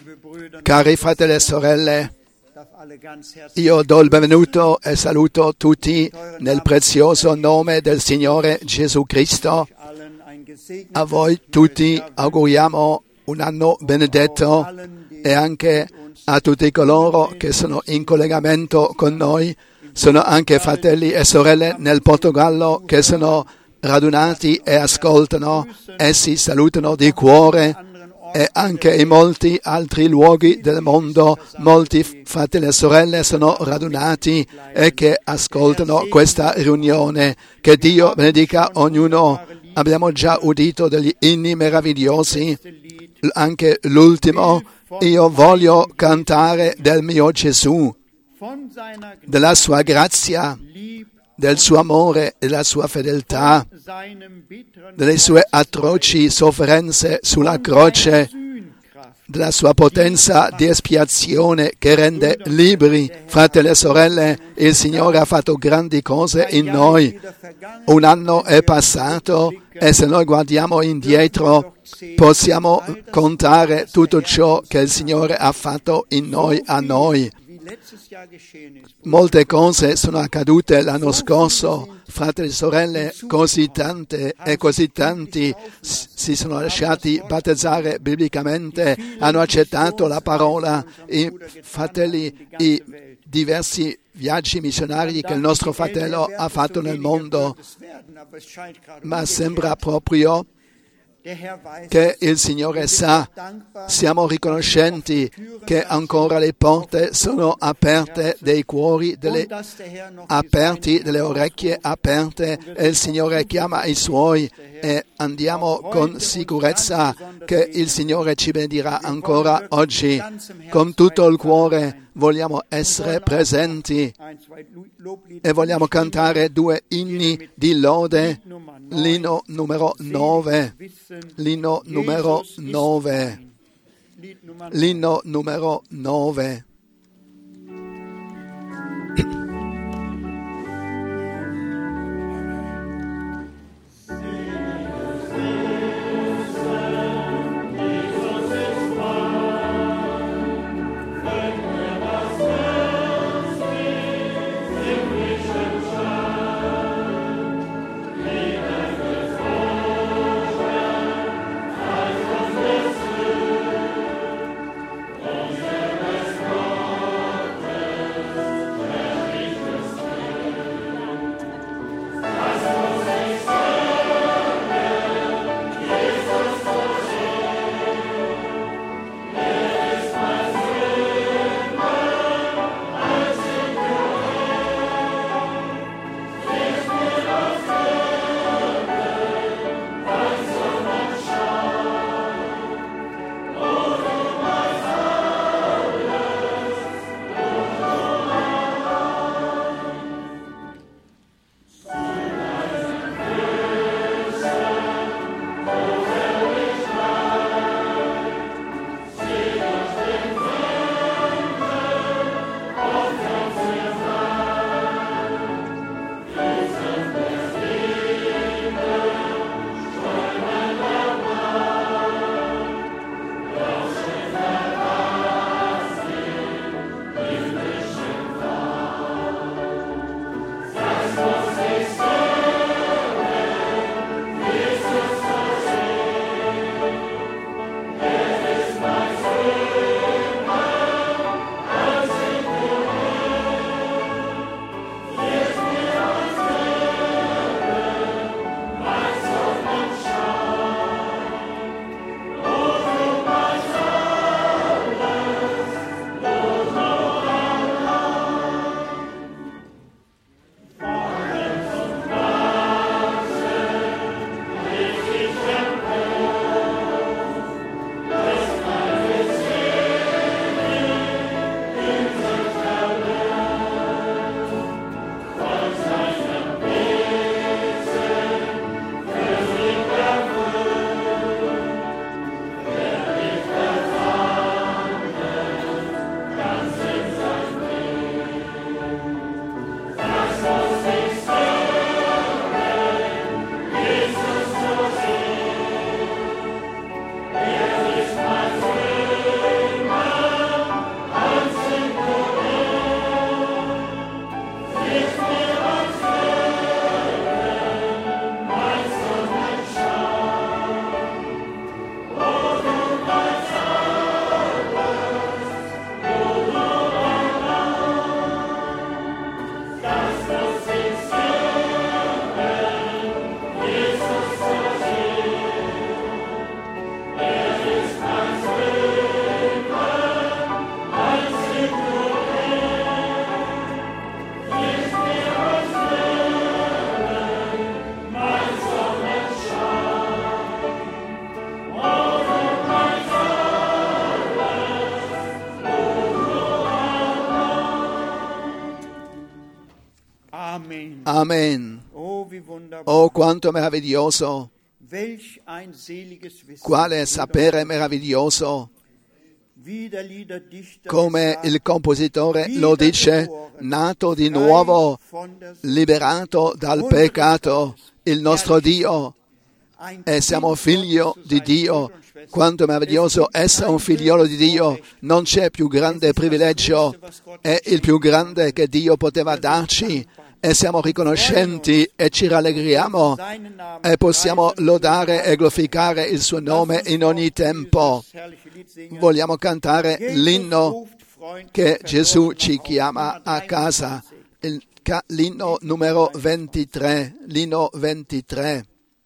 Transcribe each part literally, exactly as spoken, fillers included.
Cari fratelli e sorelle, io do il benvenuto e saluto tutti nel prezioso nome del Signore Gesù Cristo. A voi tutti auguriamo un anno benedetto e anche a tutti coloro che sono in collegamento con noi. Sono anche fratelli e sorelle nel Portogallo che sono radunati e ascoltano. Essi salutano di cuore. E anche in molti altri luoghi del mondo, molti fratelli e sorelle sono radunati e che ascoltano questa riunione. Che Dio benedica ognuno. Abbiamo già udito degli inni meravigliosi, anche l'ultimo. Io voglio cantare del mio Gesù, della sua grazia, del suo amore e della sua fedeltà, delle sue atroci sofferenze sulla croce, della sua potenza di espiazione che rende liberi. Fratelli e sorelle, il Signore ha fatto grandi cose in noi. Un anno è passato e se noi guardiamo indietro possiamo contare tutto ciò che il Signore ha fatto in noi, a noi. Molte cose sono accadute l'anno scorso, fratelli e sorelle, così tante e così tanti si sono lasciati battezzare biblicamente, hanno accettato la parola, i fratelli, i diversi viaggi missionari che il nostro fratello ha fatto nel mondo, ma sembra proprio che il Signore sa, siamo riconoscenti che ancora le porte sono aperte dei cuori, delle, aperti, delle orecchie aperte, e il Signore chiama i Suoi e andiamo con sicurezza che il Signore ci benedirà ancora oggi. Con tutto il cuore vogliamo essere presenti e vogliamo cantare due inni di lode. L'inno numero nove, l'inno numero nove, l'inno numero nove. Oh, Amen. Oh, quanto meraviglioso! Quale sapere meraviglioso! Come il compositore lo dice, nato di nuovo, liberato dal peccato, il nostro Dio, e siamo figlio di Dio. Quanto meraviglioso essere un figliolo di Dio! Non c'è più grande privilegio, è il più grande che Dio poteva darci, e siamo riconoscenti e ci rallegriamo e possiamo lodare e glorificare il suo nome in ogni tempo. Vogliamo cantare l'inno che Gesù ci chiama a casa, il, l'inno numero ventitré, l'inno ventitré.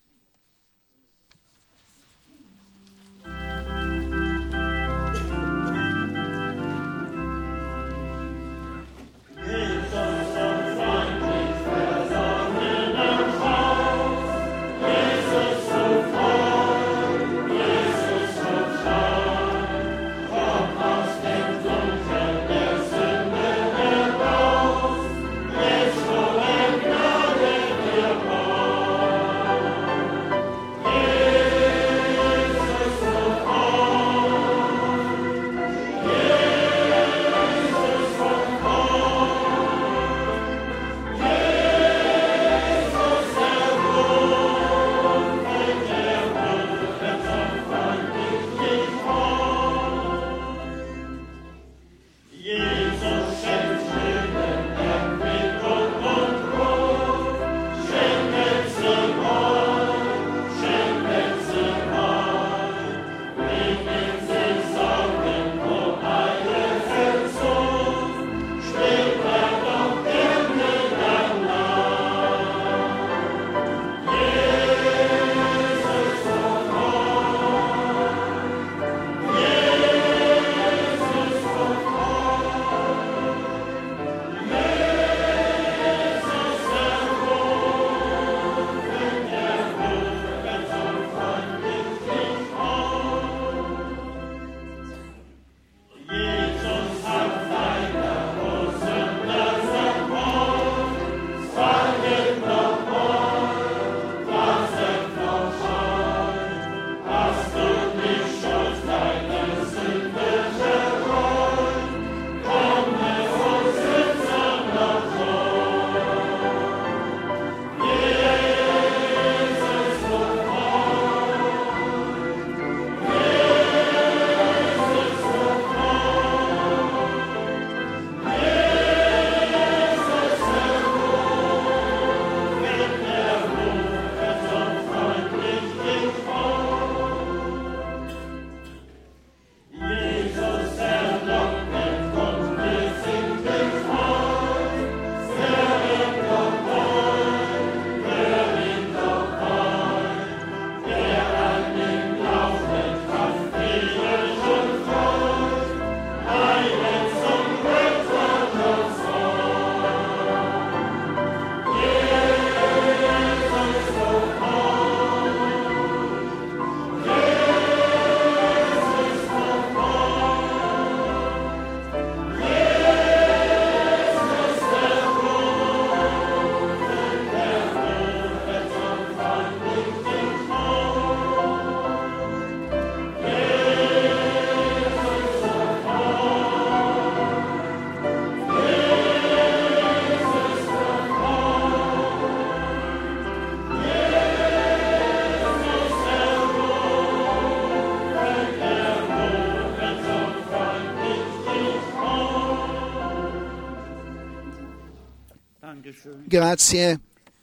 Grazie.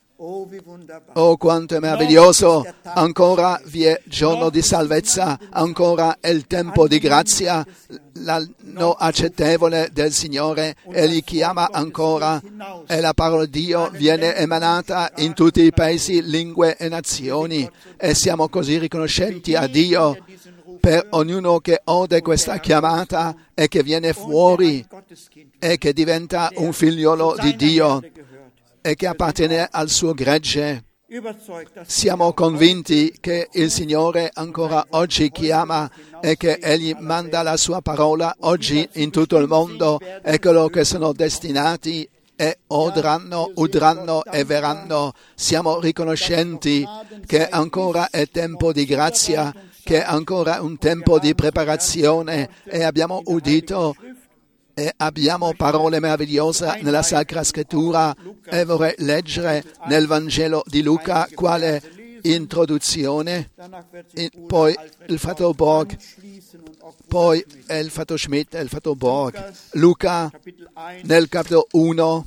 Oh, quanto è meraviglioso! Ancora vi è giorno di salvezza, ancora è il tempo di grazia, l'anno accettevole del Signore, Egli chiama ancora e la parola di Dio viene emanata in tutti i paesi, lingue e nazioni, e siamo così riconoscenti a Dio per ognuno che ode questa chiamata e che viene fuori e che diventa un figliolo di Dio e che appartiene al suo gregge. Siamo convinti che il Signore ancora oggi chiama e che Egli manda la sua parola oggi in tutto il mondo, e coloro che sono destinati e udranno, udranno e verranno. Siamo riconoscenti che ancora è tempo di grazia, che è ancora un tempo di preparazione e abbiamo udito e abbiamo parole meravigliose nella Sacra Scrittura e vorrei leggere nel Vangelo di Luca quale introduzione, e poi il fratello Borg, poi il fratello Schmidt e il fratello Borg. Luca nel capitolo uno,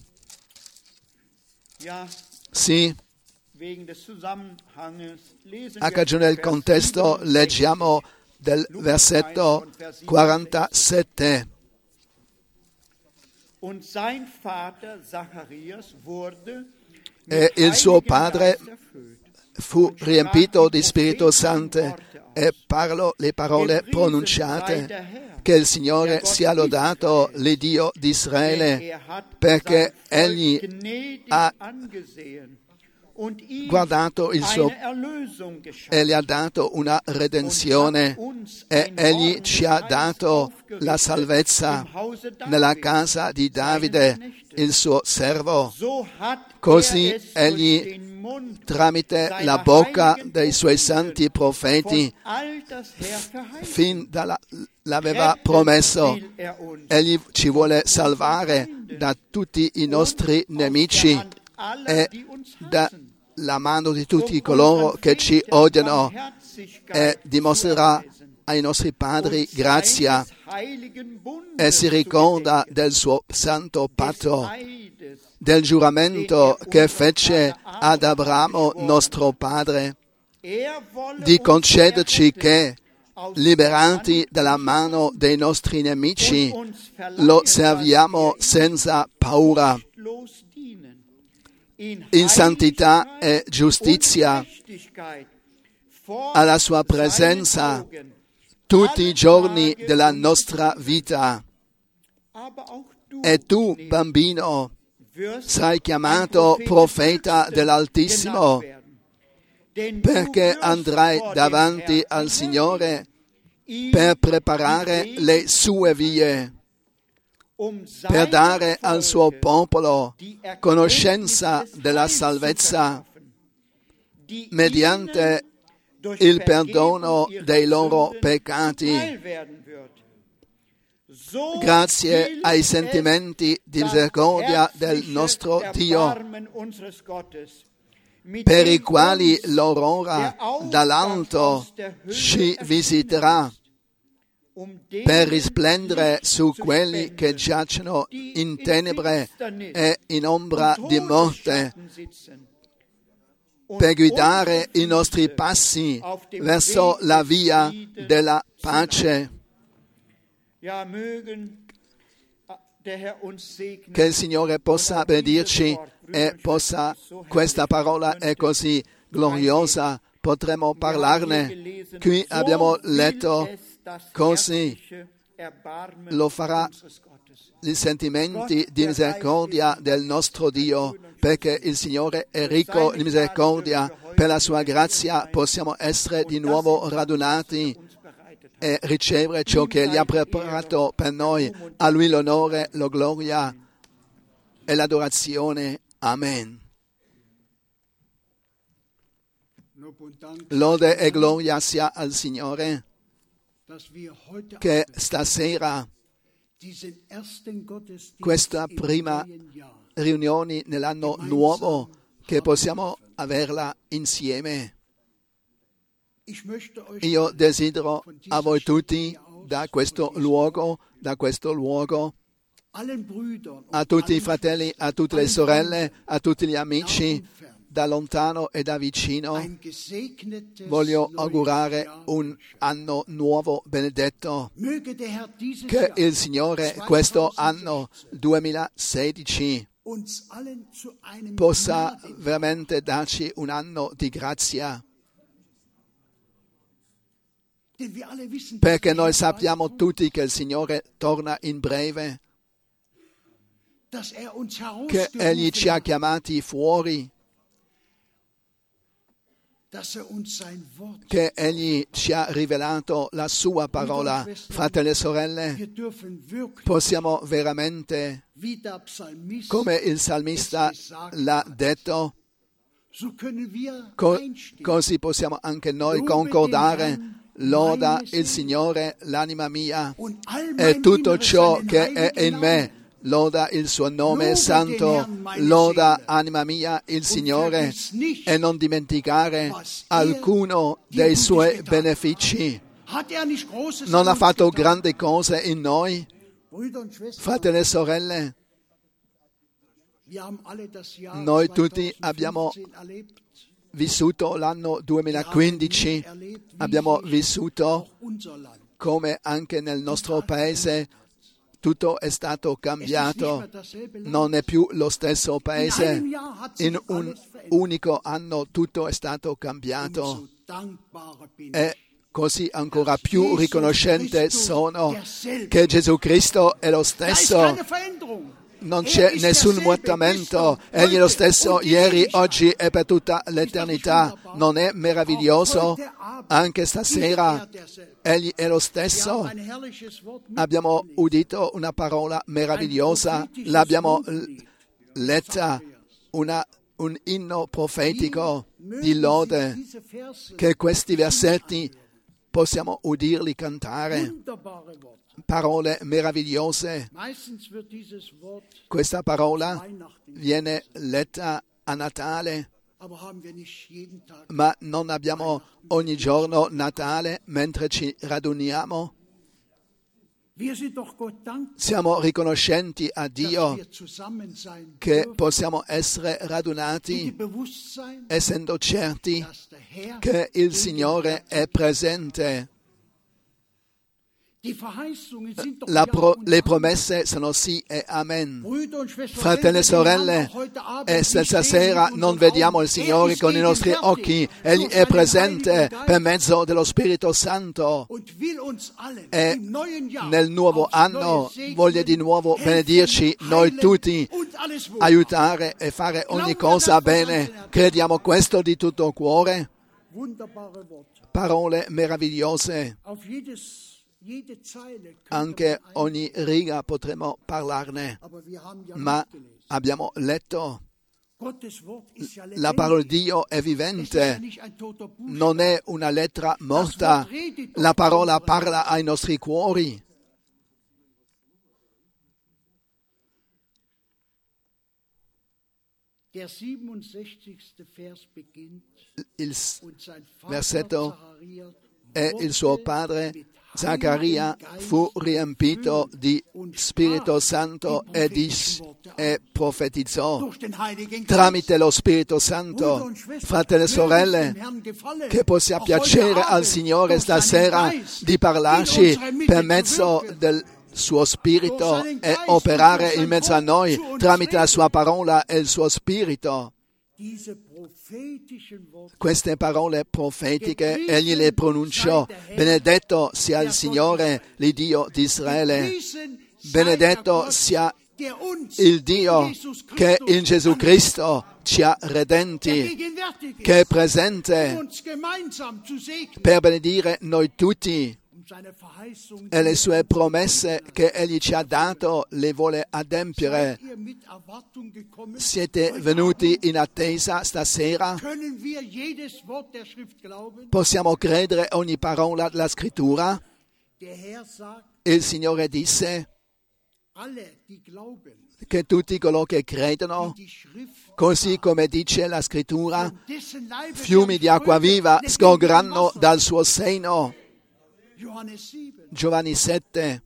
sì, a cagione del contesto leggiamo del versetto quarantasette. E il suo padre fu riempito di Spirito Santo e parlò le parole pronunciate: che il Signore sia lodato, l'Iddio di Israele, perché Egli ha guardato il suo e gli ha dato una redenzione e Egli ci ha dato la salvezza nella casa di Davide, il suo servo. Così Egli, tramite la bocca dei suoi santi profeti, fin dalla l'aveva promesso. Egli ci vuole salvare da tutti i nostri nemici e dalla mano di tutti coloro che ci odiano, e dimostrerà ai nostri padri grazia e si ricorda del suo santo patto, del giuramento che fece ad Abramo nostro padre, di concederci che, liberati dalla mano dei nostri nemici, lo serviamo senza paura, in santità e giustizia, alla sua presenza tutti i giorni della nostra vita. E tu, bambino, sarai chiamato profeta dell'Altissimo, perché andrai davanti al Signore per preparare le sue vie, per dare al suo popolo conoscenza della salvezza mediante il perdono dei loro peccati, grazie ai sentimenti di misericordia del nostro Dio, per i quali l'aurora dall'alto ci visiterà, per risplendere su quelli che giacciono in tenebre e in ombra di morte, per guidare i nostri passi verso la via della pace. Che il Signore possa benedirci e possa, questa parola è così gloriosa, potremo parlarne. Qui abbiamo letto, così lo farà i sentimenti di misericordia del nostro Dio, perché il Signore è ricco in misericordia. Per la sua grazia possiamo essere di nuovo radunati e ricevere ciò che Egli ha preparato per noi. A Lui l'onore, la gloria e l'adorazione. Amen. Lode e gloria sia al Signore, che stasera, questa prima riunione nell'anno nuovo, che possiamo averla insieme. Io desidero a voi tutti, da questo luogo, da questo luogo, a tutti i fratelli, a tutte le sorelle, a tutti gli amici, da lontano e da vicino, voglio augurare un anno nuovo benedetto. Che il Signore questo anno duemilasedici possa veramente darci un anno di grazia, perché noi sappiamo tutti che il Signore torna in breve, che Egli ci ha chiamati fuori, che Egli ci ha rivelato la sua parola. Fratelli e sorelle, possiamo veramente, come il salmista l'ha detto, co- così possiamo anche noi concordare: loda il Signore l'anima mia e tutto ciò che è in me. Loda il suo nome santo, loda anima mia il Signore e non dimenticare alcuno dei suoi benefici. Non ha fatto grandi cose in noi? Fratelli e sorelle, noi tutti abbiamo vissuto l'anno duemilaquindici, abbiamo vissuto come anche nel nostro paese tutto è stato cambiato, non è più lo stesso paese. In un unico anno tutto è stato cambiato e così ancora più riconoscente sono che Gesù Cristo è lo stesso. Non c'è nessun mutamento, Egli è lo stesso ieri, oggi e per tutta l'eternità. Non è meraviglioso? Anche stasera Egli è lo stesso. Abbiamo udito una parola meravigliosa, l'abbiamo letta, una, un inno profetico di lode, che questi versetti possiamo udirli cantare. Parole meravigliose. Questa parola viene letta a Natale, ma non abbiamo ogni giorno Natale mentre ci raduniamo. Siamo riconoscenti a Dio che possiamo essere radunati essendo certi che il Signore è presente. La pro, le promesse sono sì e amen. Fratelli e sorelle, e stasera non vediamo il Signore con i nostri occhi, Egli è presente per mezzo dello Spirito Santo e nel nuovo anno voglia di nuovo benedirci noi tutti, aiutare e fare ogni cosa bene. Crediamo questo di tutto cuore. Parole meravigliose. Anche ogni riga potremo parlarne, ma abbiamo letto, la parola di Dio è vivente, non è una lettera morta, la parola parla ai nostri cuori. Il versetto è il suo padre Zaccaria fu riempito di Spirito Santo e, di, e profetizzò tramite lo Spirito Santo. Fratelli e sorelle, che possa piacere al Signore stasera di parlarci per mezzo del suo Spirito e operare in mezzo a noi tramite la sua parola e il suo Spirito. Queste parole profetiche Egli le pronunciò: benedetto sia il Signore, l'Iddio di Israele, benedetto sia il Dio che in Gesù Cristo ci ha redenti, che è presente per benedire noi tutti, e le sue promesse che Egli ci ha dato le vuole adempiere. Siete venuti in attesa stasera? Possiamo credere ogni parola della Scrittura? Il Signore disse che tutti coloro che credono, così come dice la Scrittura, fiumi di acqua viva scorgeranno dal suo seno. Giovanni sette.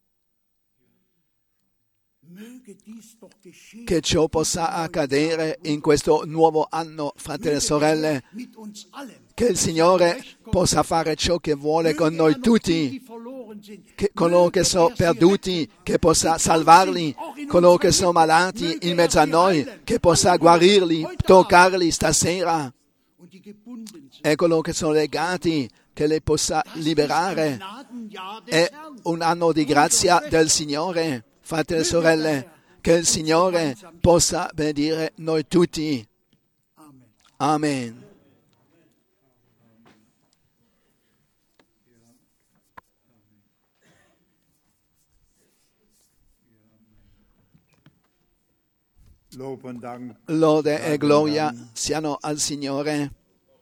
Che ciò possa accadere in questo nuovo anno, fratelli e sorelle, che il Signore possa fare ciò che vuole con noi tutti, che coloro che sono perduti, che possa salvarli, coloro che sono malati in mezzo a noi, che possa guarirli, toccarli stasera, e coloro che sono legati, che le possa liberare. È un anno di grazia del Signore, fratelli e sorelle, che il Signore possa benedire noi tutti. Amen. Lode e gloria siano al Signore.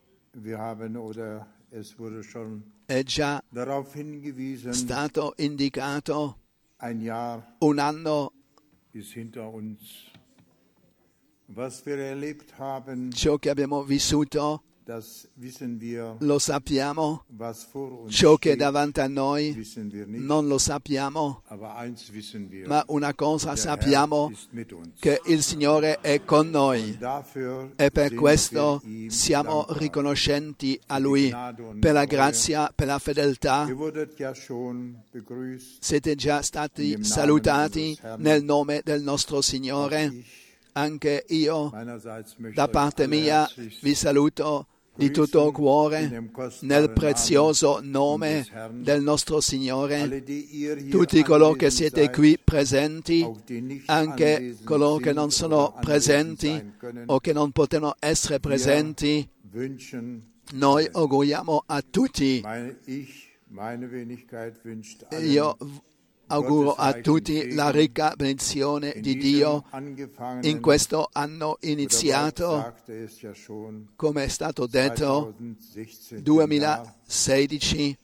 È già stato indicato un anno. Ciò che abbiamo vissuto lo sappiamo, ciò che è davanti a noi non lo sappiamo, ma una cosa sappiamo, che il Signore è con noi e per questo siamo riconoscenti a Lui per la grazia, per la fedeltà. Siete già stati salutati nel nome del nostro Signore. Anche io, da parte mia, vi saluto di tutto cuore nel prezioso nome del nostro Signore. Tutti coloro che siete qui presenti, anche coloro che non sono presenti o che non potranno essere presenti, noi auguriamo a tutti. Io auguro a tutti la ricca benedizione di Dio in questo anno iniziato, come è stato detto, duemilasedici.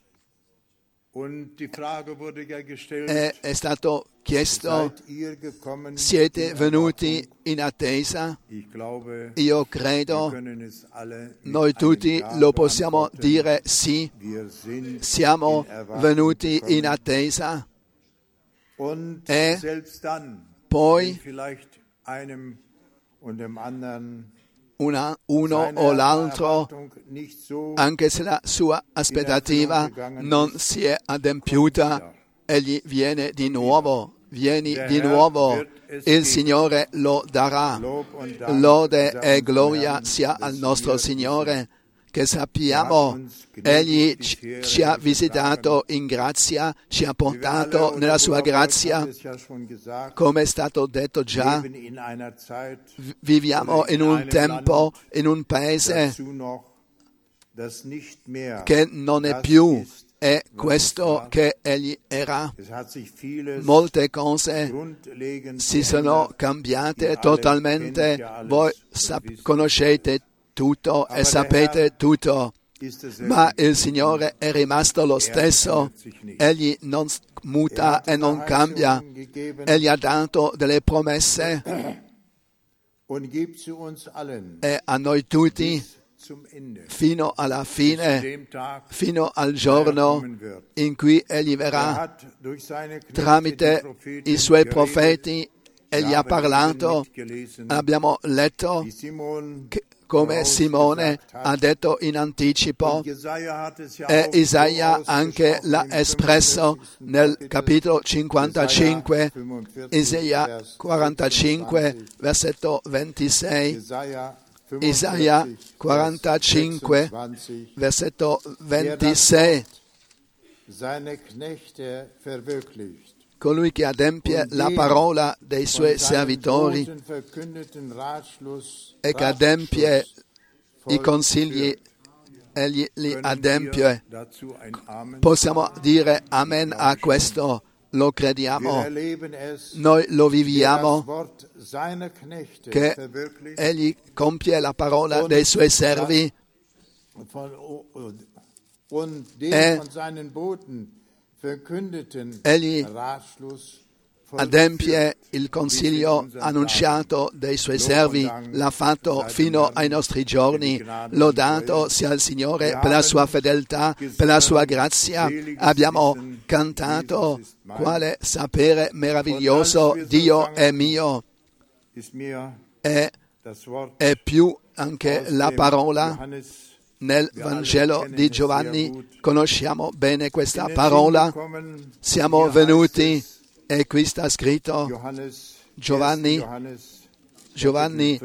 E è stato chiesto, siete venuti in attesa? Io credo, noi tutti lo possiamo dire sì, siamo venuti in attesa. E poi una, uno o l'altro, anche se la sua aspettativa non si è adempiuta, egli viene di nuovo, vieni di nuovo, il Signore lo darà. Lode e gloria sia al nostro Signore, che sappiamo, Egli ci ha visitato in grazia, ci ha portato nella sua grazia, come è stato detto già. Viviamo in un tempo, in un paese che non è più è questo che Egli era. Molte cose si sono cambiate totalmente, voi sap- conoscete tutto e sapete tutto, ma il Signore è rimasto lo stesso, Egli non muta e non cambia, Egli ha dato delle promesse e a noi tutti fino alla fine, fino al giorno in cui Egli verrà. Tramite i Suoi profeti Egli ha parlato, abbiamo letto che come Simone ha detto in anticipo, e Isaia anche l'ha espresso nel capitolo cinquantacinque, Isaia quarantacinque, versetto ventisei, Isaia quarantacinque, versetto ventisei. Colui che adempie la parola dei suoi servitori e che adempie i consigli, egli li adempie. Possiamo dire amen a questo, lo crediamo, noi lo viviamo, che egli compie la parola dei suoi servi e egli adempie il consiglio annunciato dai suoi servi, l'ha fatto fino ai nostri giorni. Lodato sia il Signore per la sua fedeltà, per la sua grazia. Abbiamo cantato, quale sapere meraviglioso Dio è mio. E è più anche la parola nel Vangelo di Giovanni. Conosciamo bene questa parola. Siamo venuti, e qui sta scritto, Giovanni, Giovanni,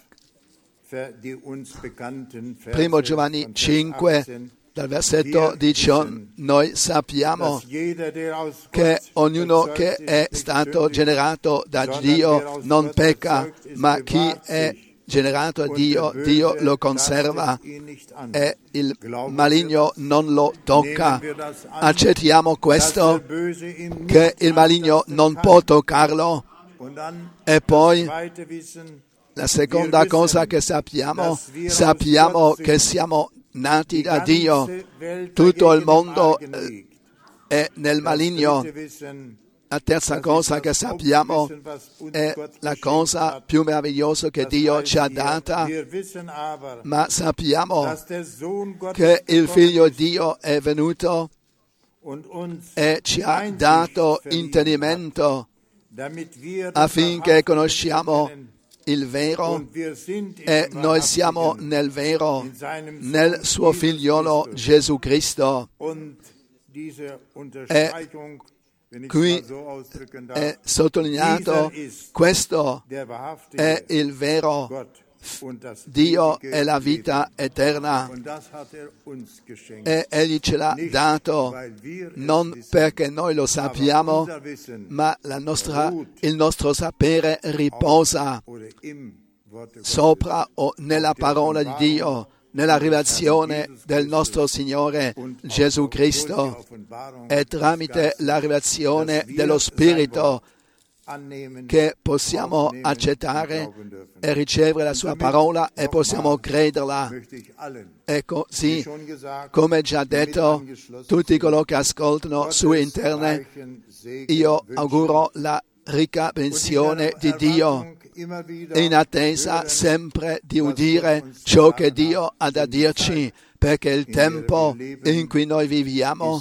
primo Giovanni cinque, dal versetto diciotto, noi sappiamo che ognuno che è stato generato da Dio non pecca, ma chi è generato da Dio, Dio lo conserva e il maligno non lo tocca. Accettiamo questo, che il maligno non può toccarlo, E poi la seconda cosa che sappiamo, sappiamo che siamo nati da Dio. Tutto il mondo è nel maligno. La terza cosa che sappiamo è la cosa più meravigliosa che Dio ci ha data, ma sappiamo che il Figlio di Dio è venuto e ci ha dato intendimento affinché conosciamo il vero e noi siamo nel vero, nel suo figliolo Gesù Cristo. E qui è sottolineato, questo è il vero Dio è la vita eterna e Egli ce l'ha dato non perché noi lo sappiamo, ma la nostra, il nostro sapere riposa sopra o nella parola di Dio, nella rivelazione del nostro Signore Gesù Cristo e tramite la rivelazione dello Spirito che possiamo accettare e ricevere la sua parola e possiamo crederla. E così, come già detto, tutti coloro che ascoltano su internet, io auguro la ricca benedizione di Dio, in attesa sempre di udire ciò che Dio ha da dirci, perché il tempo in cui noi viviamo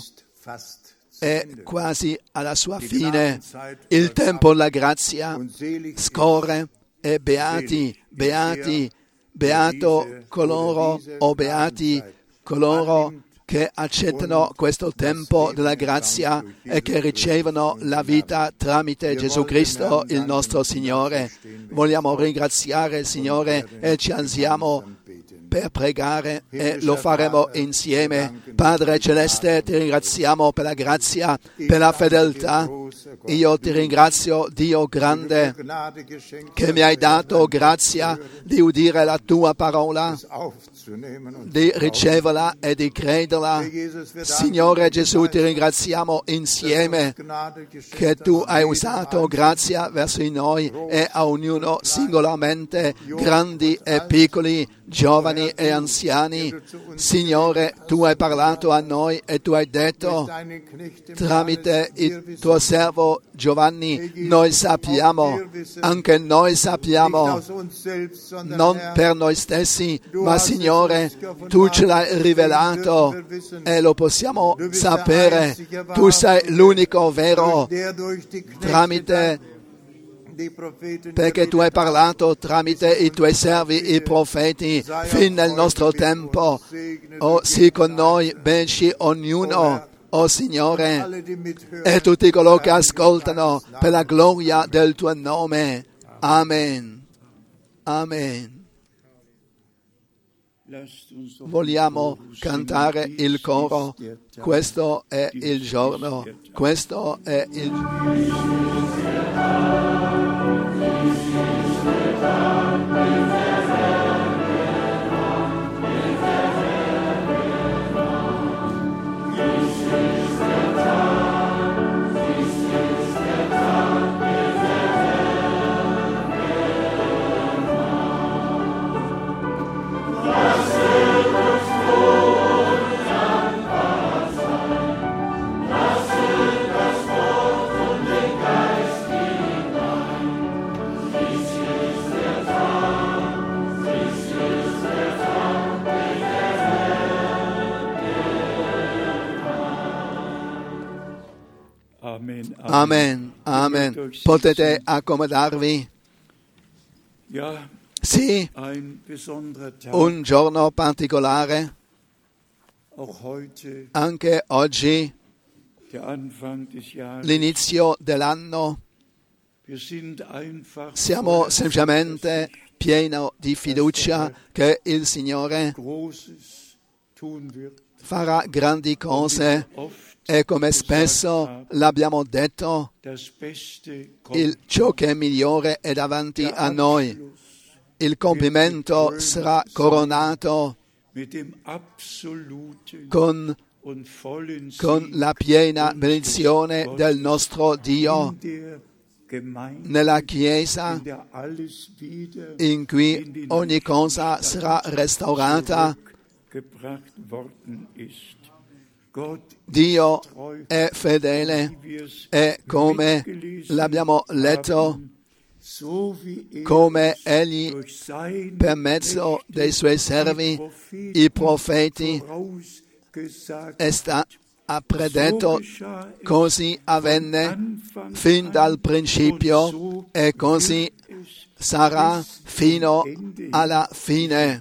è quasi alla sua fine. Il tempo della grazia scorre e beati, beati, beato coloro o beati coloro che accettano questo tempo della grazia e che ricevono la vita tramite Gesù Cristo, il nostro Signore. Vogliamo ringraziare il Signore e ci alziamo per pregare e lo faremo insieme. Padre Celeste, ti ringraziamo per la grazia, per la fedeltà. Io ti ringrazio, Dio grande, che mi hai dato grazia di udire la tua parola, di riceverla e di crederla. Signore Gesù, ti ringraziamo insieme che tu hai usato grazia verso di noi e a ognuno singolarmente, grandi e piccoli, giovani e anziani. Signore, tu hai parlato a noi e tu hai detto tramite il tuo servo Giovanni, noi sappiamo, anche noi sappiamo, non per noi stessi, ma Signore, tu ce l'hai rivelato e lo possiamo sapere. Tu sei l'unico vero tramite perché tu hai parlato tramite i tuoi servi, i profeti, fin nel nostro tempo. Oh, sii con noi, benci ognuno, oh Signore, e tutti coloro che ascoltano per la gloria del tuo nome. Amen. Amen. Vogliamo cantare il coro. Questo è il giorno. Questo è il Amen, amen. Potete accomodarvi? Sì, un giorno particolare, anche oggi, l'inizio dell'anno, siamo semplicemente pieni di fiducia che il Signore farà grandi cose. E come spesso l'abbiamo detto, il, ciò che è migliore è davanti a noi. Il compimento sarà coronato con, con la piena benedizione del nostro Dio nella Chiesa in cui ogni cosa sarà restaurata. Dio è fedele e come l'abbiamo letto, come Egli per mezzo dei Suoi servi, i profeti, è sta, ha predetto, così avvenne fin dal principio e così sarà fino alla fine.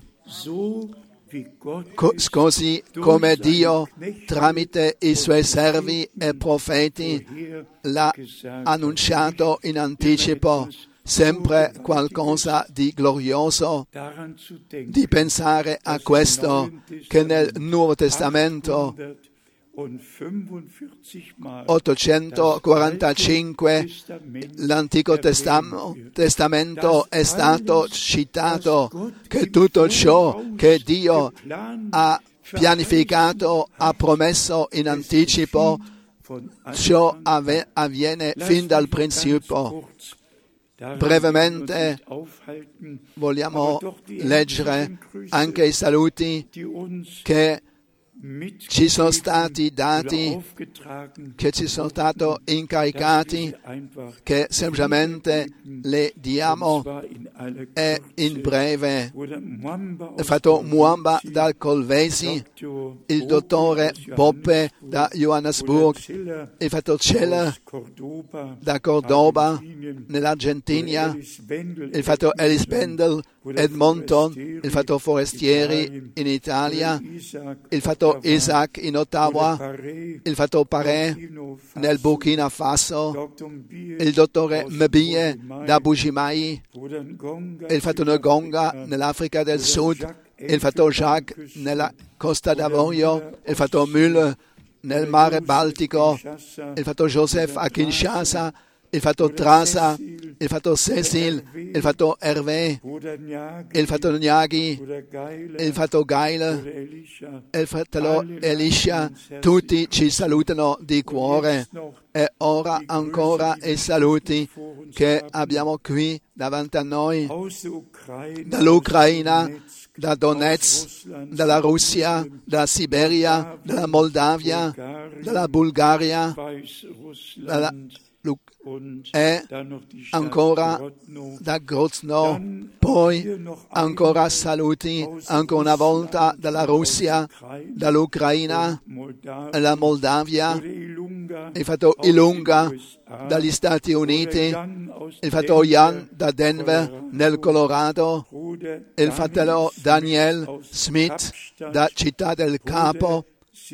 Co- così come Dio tramite i Suoi servi e profeti l'ha annunciato in anticipo, sempre qualcosa di glorioso, di pensare a questo, che nel Nuovo Testamento ottocentoquarantacinque l'Antico Testamento è stato citato, che tutto ciò che Dio ha pianificato, ha promesso in anticipo, ciò ave- avviene fin dal principio. Brevemente vogliamo leggere anche i saluti che ci sono stati dati, che ci sono stati incaricati, che semplicemente le diamo e in breve. Il fatto Muamba dal Colvesi, il dottore Boppe da Johannesburg, il fatto Celler da Cordoba nell'Argentina, il fatto Ellis Bendel Edmonton, il fatto Forestieri in Italia, il fatto Isaac in Ottawa, il fatto Paré nel Burkina Faso, il dottore Mbie da Bujimai, il fatto Ngonga nell'Africa del Sud, il fatto Jacques nella Costa d'Avorio, il fatto Müller nel mare Baltico, il fatto Joseph a Kinshasa, il fatto Trasa, il fatto Cecil, il fatto Hervé, il fatto Nyagi, il fatto Gail, il fratello Elisha, tutti ci salutano di cuore. E ora ancora i saluti che abbiamo qui davanti a noi, dall'Ucraina, da Donetsk, dalla Russia, dalla Siberia, dalla Moldavia, dalla Bulgaria, dalla e ancora da Grozno, poi ancora saluti ancora una volta dalla Russia, dall'Ucraina, dalla Moldavia, il fatto Ilunga dagli Stati Uniti, il fatto Jan da Denver nel Colorado, il fratello Daniel Smith da Città del Capo,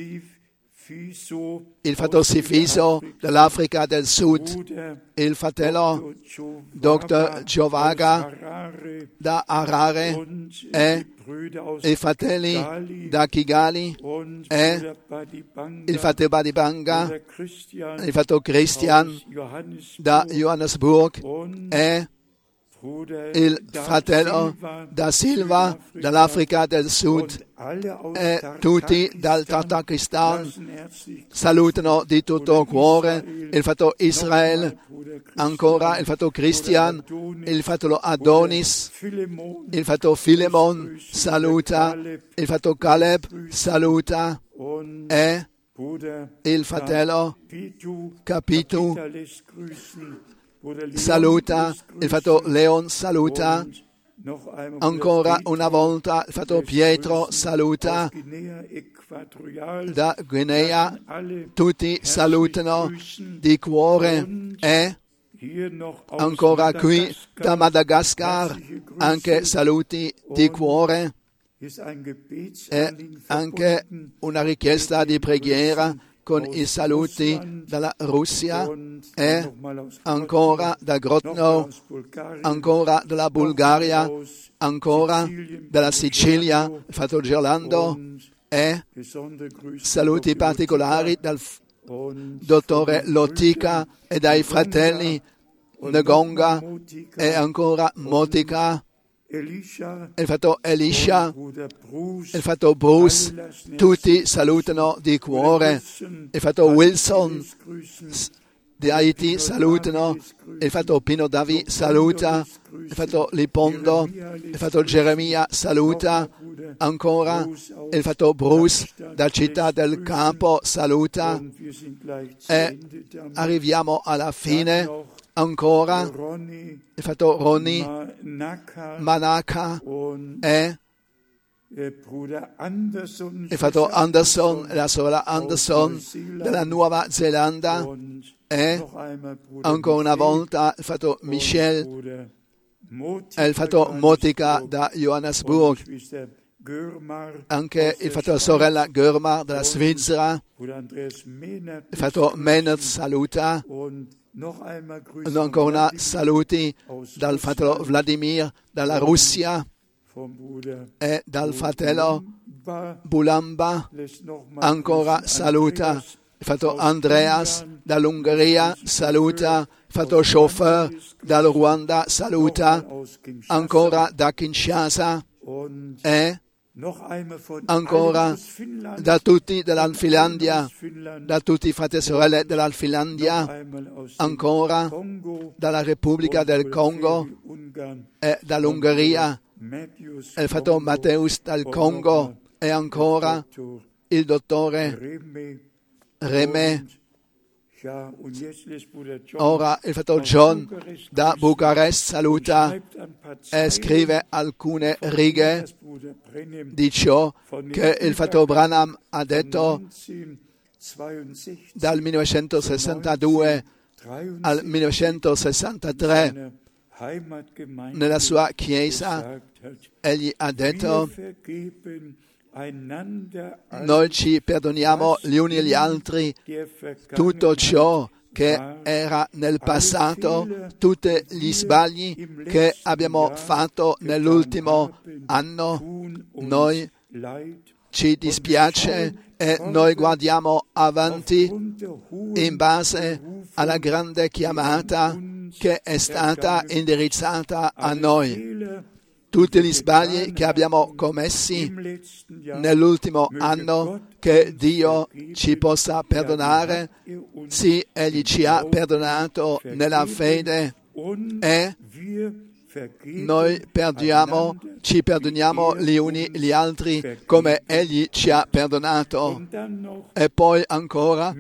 il fratello Sifiso dall'Africa del Sud, il fratello dottor Giovaga da Harare e i fratelli da Kigali e il fratello Badibanga, il fratello Christian da Johannesburg e il fratello da Silva dall'Africa del Sud e tutti dal Tagikistan salutano di tutto cuore il fratello Israel, ancora il fratello Christian, il fratello Adonis, il fratello Filemon saluta, il fratello Caleb saluta e il fratello Capitu saluta, il fratello Leon saluta, ancora una volta il fratello Pietro saluta, da Guinea tutti salutano di cuore e ancora qui da Madagascar anche saluti di cuore e anche una richiesta di preghiera con i saluti dalla Russia e ancora da Grodno, ancora dalla Bulgaria, ancora dalla Sicilia, il fratello Gerlando e saluti particolari dal dottore Lotika e dai fratelli Ngonga e ancora Motika, il fratello Elisha, il fratello Bruce, tutti salutano di cuore, il fratello Wilson di Haiti salutano, il fratello Pino Davi saluta, il fratello Lipondo, il fratello Geremia saluta, ancora il fratello Bruce da Città del Campo saluta e arriviamo alla fine, ancora il fratello Ronnie Manaka e il fratello Anderson e la sorella Anderson della Nuova Zelanda e ancora una volta il fratello Michel e il fratello Motica da Johannesburg, anche il fratello sorella Görmar della Svizzera, il fratello Menert saluta, e ancora una saluti dal fratello Vladimir dalla Russia e dal fratello Bulamba, ancora saluta il fratello Andreas dall'Ungheria, saluta il fratello Chauffeur dal Ruanda, saluta ancora da Kinshasa e ancora da tutti della Finlandia, da tutti i fratelli e sorelle della Finlandia, ancora dalla Repubblica del Congo e dall'Ungheria, il fratello Matteus dal Congo e ancora il dottore Reme. Ora il fratello John da Bucarest saluta e scrive alcune righe di ciò che il fratello Branham ha detto dal millenovecentosessantadue al millenovecentosessantatré nella sua chiesa. Egli ha detto: noi ci perdoniamo gli uni gli altri tutto ciò che era nel passato, tutti gli sbagli che abbiamo fatto nell'ultimo anno. Noi ci dispiace e noi guardiamo avanti in base alla grande chiamata che è stata indirizzata a noi. Tutti gli sbagli che abbiamo commessi nell'ultimo anno, che Dio ci possa perdonare. Sì, Egli ci ha perdonato nella fede e noi perdiamo, ci perdoniamo gli uni gli altri come Egli ci ha perdonato. E poi ancora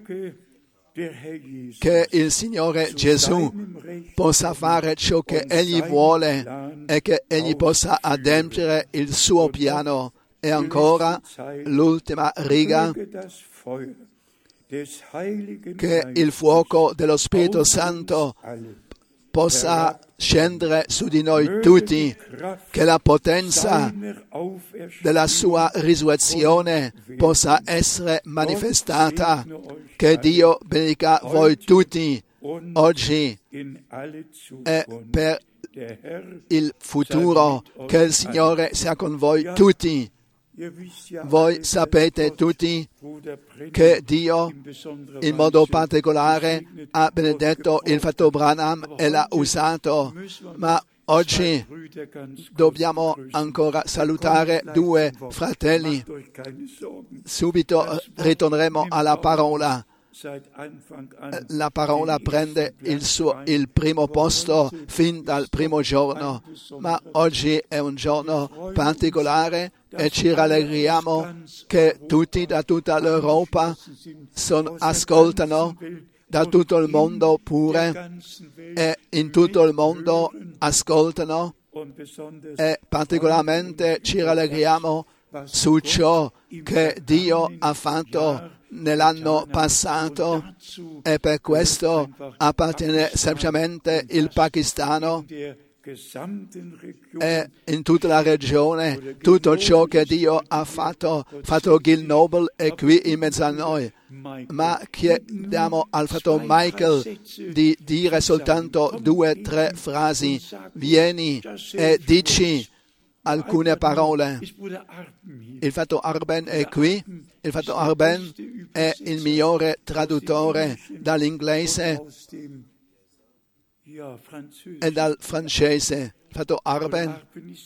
che il Signore Gesù possa fare ciò che Egli vuole e che Egli possa adempiere il suo piano. E ancora l'ultima riga, che il fuoco dello Spirito Santo possa scendere su di noi tutti, che la potenza della sua risurrezione possa essere manifestata, che Dio benedica voi tutti oggi e per il futuro, che il Signore sia con voi tutti. Voi sapete tutti che Dio in modo particolare ha benedetto il fratello Branham e l'ha usato, ma oggi dobbiamo ancora salutare due fratelli. Subito ritorneremo alla parola. La parola prende il, suo, il primo posto fin dal primo giorno, ma oggi è un giorno particolare e ci rallegriamo che tutti da tutta l'Europa son, ascoltano, da tutto il mondo pure, e in tutto il mondo ascoltano, e particolarmente ci rallegriamo su ciò che Dio ha fatto nell'anno passato, e per questo appartiene semplicemente il Pakistano e in tutta la regione tutto ciò che Dio ha fatto. Fratello Gil Noble è qui in mezzo a noi, ma chiediamo al fratello Michael di dire soltanto due o tre frasi. Vieni e dici alcune parole. Il fratello Arben è qui. Il fratello Arben è il migliore traduttore dall'inglese e dal francese. Il fratello Arben,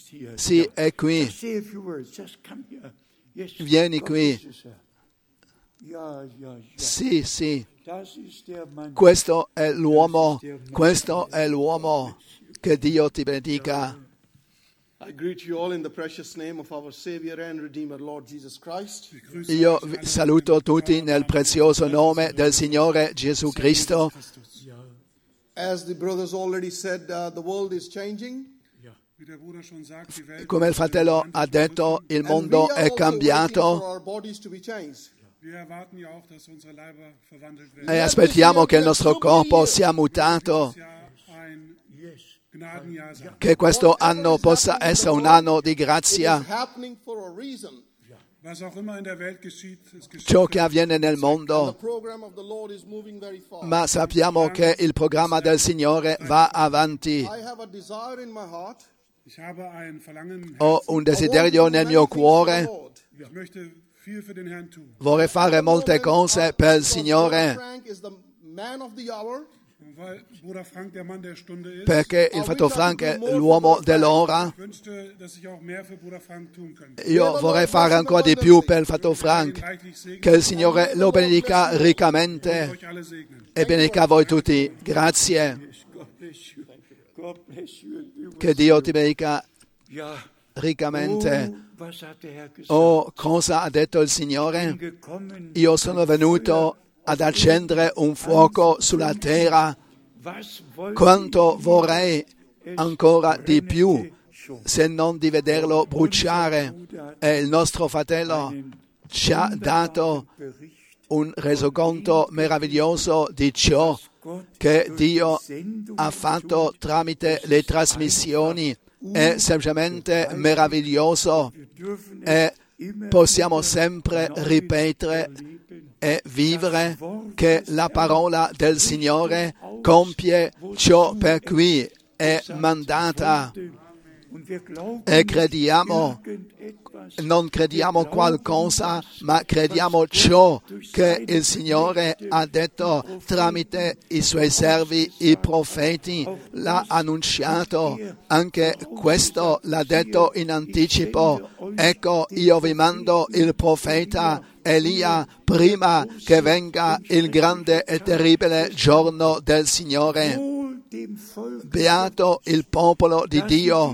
sì, è qui. Vieni qui. Sì, sì, questo è l'uomo, questo è l'uomo. Che Dio ti benedica. I greet you all in the precious name of our Savior and Redeemer, Lord Jesus Christ. Io vi saluto tutti nel prezioso nome del Signore Gesù Cristo. As the brothers already said, uh, the world is changing. Come il fratello ha detto, il mondo è cambiato e aspettiamo che il nostro corpo sia mutato, che questo anno possa essere un anno di grazia. Ciò che avviene nel mondo, ma sappiamo che il programma del Signore va avanti. Ho un desiderio nel mio cuore, vorrei fare molte cose per il Signore, perché il fratello Frank è l'uomo dell'ora. Io vorrei fare ancora di più per il fratello Frank. Che il Signore lo benedica riccamente e benedica voi tutti. Grazie. Che Dio ti benedica riccamente. Oh, cosa ha detto il Signore? Io sono venuto ad accendere un fuoco sulla terra. Quanto vorrei ancora di più, se non di vederlo bruciare. E il nostro fratello ci ha dato un resoconto meraviglioso di ciò che Dio ha fatto tramite le trasmissioni. È semplicemente meraviglioso e possiamo sempre ripetere e vivere che la parola del Signore compie ciò per cui è mandata, e crediamo, non crediamo qualcosa, ma crediamo ciò che il Signore ha detto tramite i Suoi servi, i profeti, l'ha annunciato, anche questo l'ha detto in anticipo. Ecco, io vi mando il profeta Elia prima che venga il grande e terribile giorno del Signore. Beato il popolo di Dio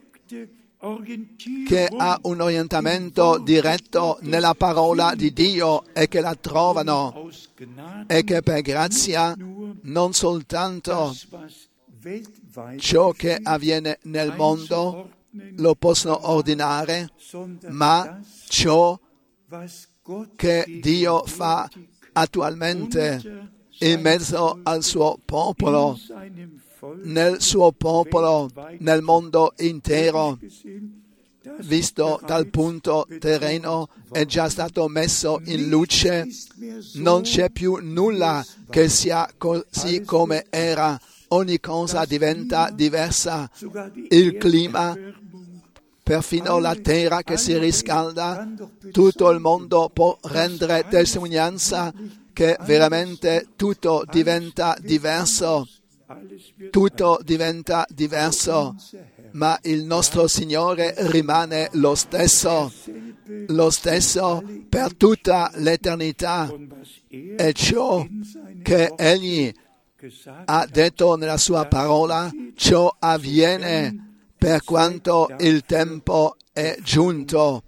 che ha un orientamento diretto nella parola di Dio e che la trovano, e che per grazia non soltanto ciò che avviene nel mondo lo possono ordinare, ma ciò che Dio fa attualmente in mezzo al suo popolo, nel suo popolo, nel mondo intero, visto dal punto terreno, è già stato messo in luce. Non c'è più nulla che sia così come era, ogni cosa diventa diversa. Il clima, perfino la terra che si riscalda, tutto il mondo può rendere testimonianza che veramente tutto diventa diverso, tutto diventa diverso, ma il nostro Signore rimane lo stesso, lo stesso per tutta l'eternità, e ciò che Egli ha detto nella sua parola, ciò avviene per quanto il tempo è giunto.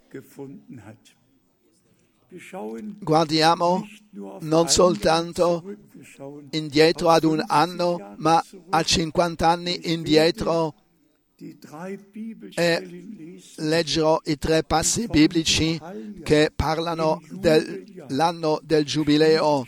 Guardiamo non soltanto indietro ad un anno, ma a cinquanta anni indietro, e leggerò i tre passi biblici che parlano dell'anno del Giubileo.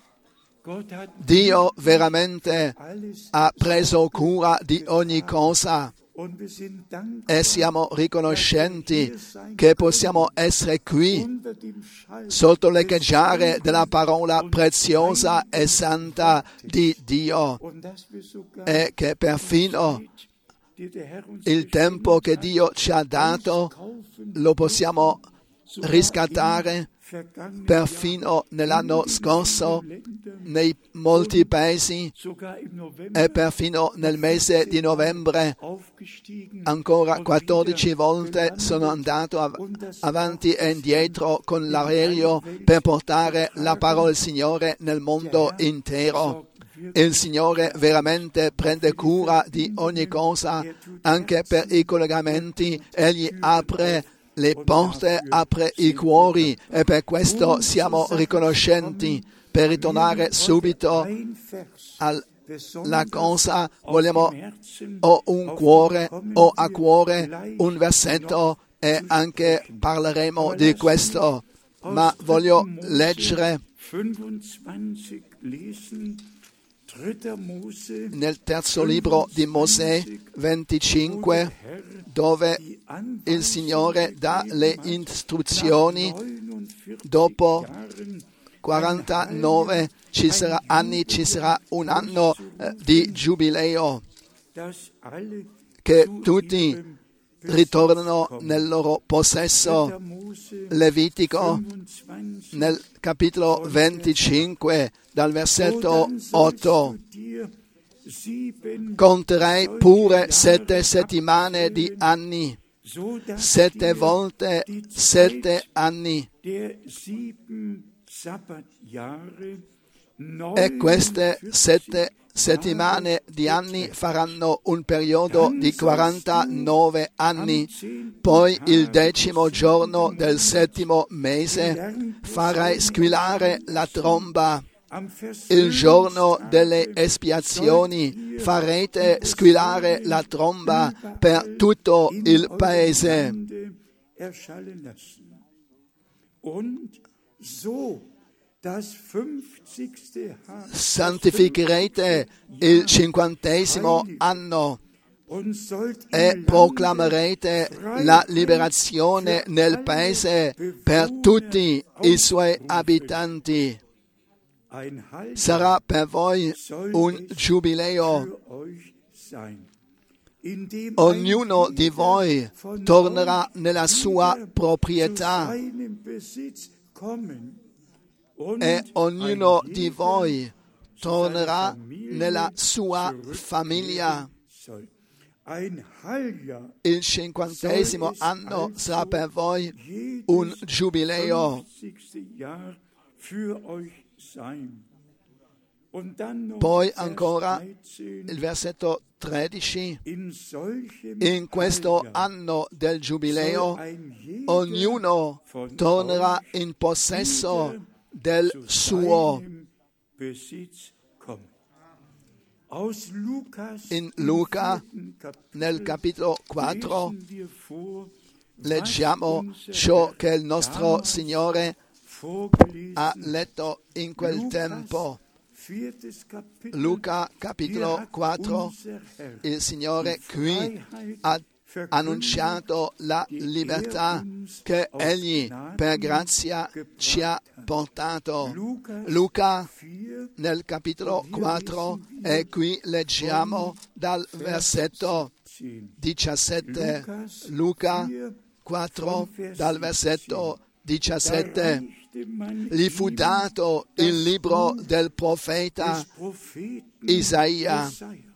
Dio veramente ha preso cura di ogni cosa, e siamo riconoscenti che possiamo essere qui sotto l'echeggiare della parola preziosa e santa di Dio, e che perfino il tempo che Dio ci ha dato lo possiamo riscattare perfino nell'anno scorso nei molti paesi e perfino nel mese di novembre ancora quattordici volte sono andato av- avanti e indietro con l'aereo per portare la parola del Signore nel mondo intero. Il Signore veramente prende cura di ogni cosa, anche per i collegamenti. Egli apre le porte, apre i cuori e per questo siamo riconoscenti. Per ritornare subito alla cosa, vogliamo o un cuore o a cuore un versetto e anche parleremo di questo, ma voglio leggere nel terzo libro di Mosè venticinque, dove il Signore dà le istruzioni. Dopo quarantanove ci sarà anni, ci sarà un anno eh, di giubileo, che tutti ritornano nel loro possesso. Levitico nel capitolo venticinque dal versetto otto: conterai pure sette settimane di anni, sette volte sette anni, e queste sette settimane di anni faranno un periodo di quarantanove anni. Poi il decimo giorno del settimo mese farai squillare la tromba. Il giorno delle espiazioni farete squillare la tromba per tutto il paese. Santificherete il cinquantesimo anno e proclamerete la liberazione nel paese per tutti i suoi abitanti. Sarà per voi un giubileo. Ognuno di voi tornerà nella sua proprietà e ognuno di voi tornerà nella sua famiglia. Il cinquantesimo anno sarà per voi un giubileo. Poi ancora il versetto tredici: in questo anno del giubileo ognuno tornerà in possesso del suo. In Luca, nel capitolo quattro, leggiamo ciò che il nostro Signore ha letto in quel tempo. Luca capitolo quattro, il Signore qui ha annunciato la libertà che Egli per grazia ci ha portato. Luca nel capitolo quattro, e qui leggiamo dal versetto diciassette. Luca quattro dal versetto diciassette. Gli fu dato il libro del profeta Isaia.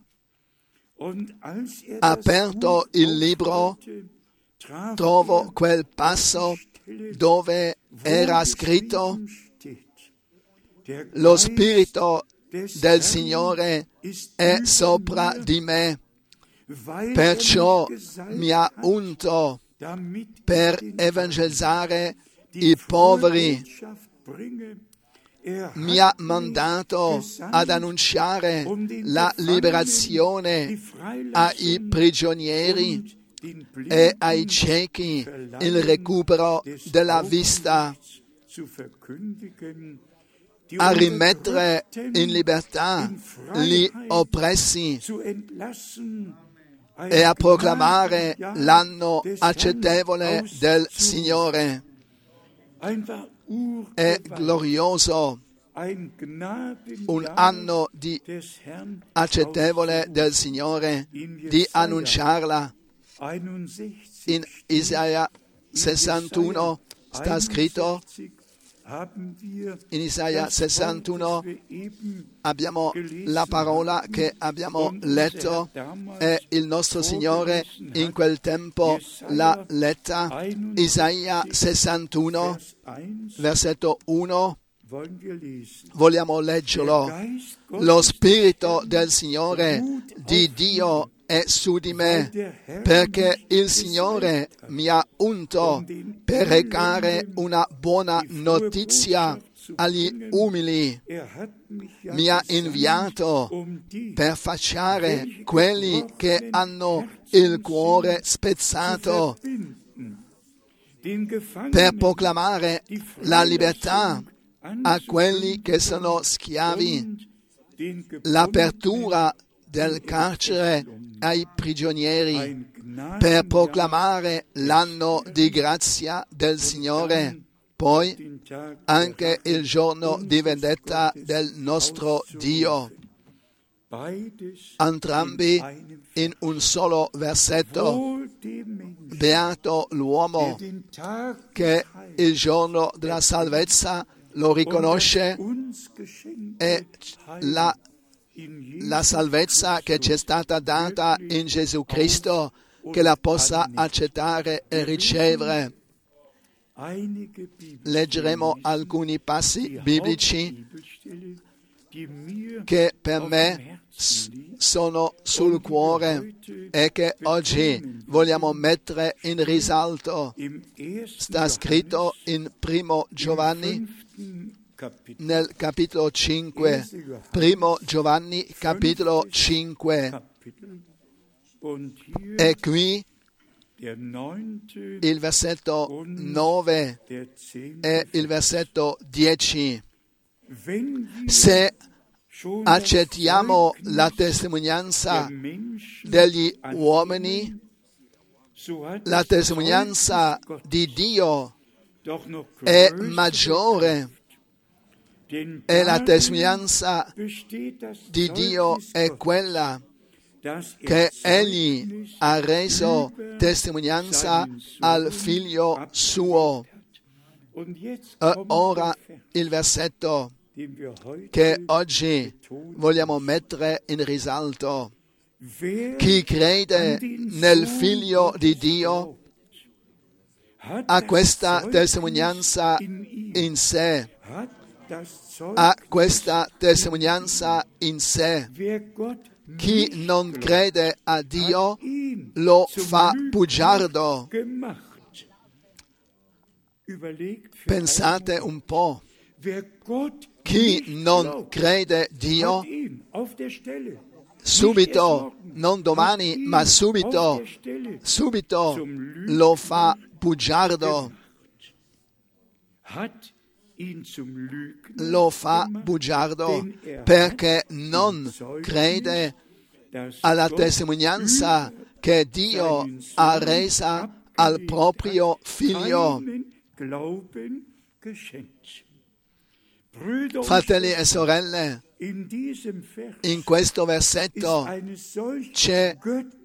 Aperto il libro, trovo quel passo dove era scritto: lo Spirito del Signore è sopra di me, perciò mi ha unto per evangelizzare i poveri, mi ha mandato ad annunciare la liberazione ai prigionieri e ai ciechi, il recupero della vista, a rimettere in libertà gli oppressi e a proclamare l'anno accettevole del Signore. È glorioso, un anno di accettevole del Signore, di annunciarla. In Isaia sessantuno sta scritto in Isaia sessantuno, abbiamo la parola che abbiamo letto e il nostro Signore in quel tempo l'ha letta. Isaia sessantuno, versetto uno, vogliamo leggerlo. Lo Spirito del Signore, di Dio, è su di me, perché il Signore mi ha unto per recare una buona notizia agli umili. Mi ha inviato per fasciare quelli che hanno il cuore spezzato, per proclamare la libertà a quelli che sono schiavi, l'apertura del carcere ai prigionieri, per proclamare l'anno di grazia del Signore, poi anche il giorno di vendetta del nostro Dio. Entrambi in un solo versetto. Beato l'uomo che il giorno della salvezza lo riconosce e la la salvezza che ci è stata data in Gesù Cristo, che la possa accettare e ricevere. Leggeremo alcuni passi biblici che per me sono sul cuore e che oggi vogliamo mettere in risalto. Sta scritto in Primo Giovanni, nel capitolo cinque, Primo Giovanni capitolo cinque, e qui il versetto nove e il versetto dieci. Se accettiamo la testimonianza degli uomini, la testimonianza di Dio è maggiore. E la testimonianza di Dio è quella che Egli ha reso testimonianza al Figlio suo. E ora il versetto che oggi vogliamo mettere in risalto. Chi crede nel Figlio di Dio ha questa testimonianza in sé. Ha questa testimonianza in sé. Chi non crede a Dio lo fa bugiardo. Pensate un po'. Chi non crede Dio, subito, non domani, ma subito, subito lo fa bugiardo. Lo fa bugiardo perché non crede alla testimonianza che Dio ha resa al proprio Figlio. Fratelli e sorelle, in questo versetto c'è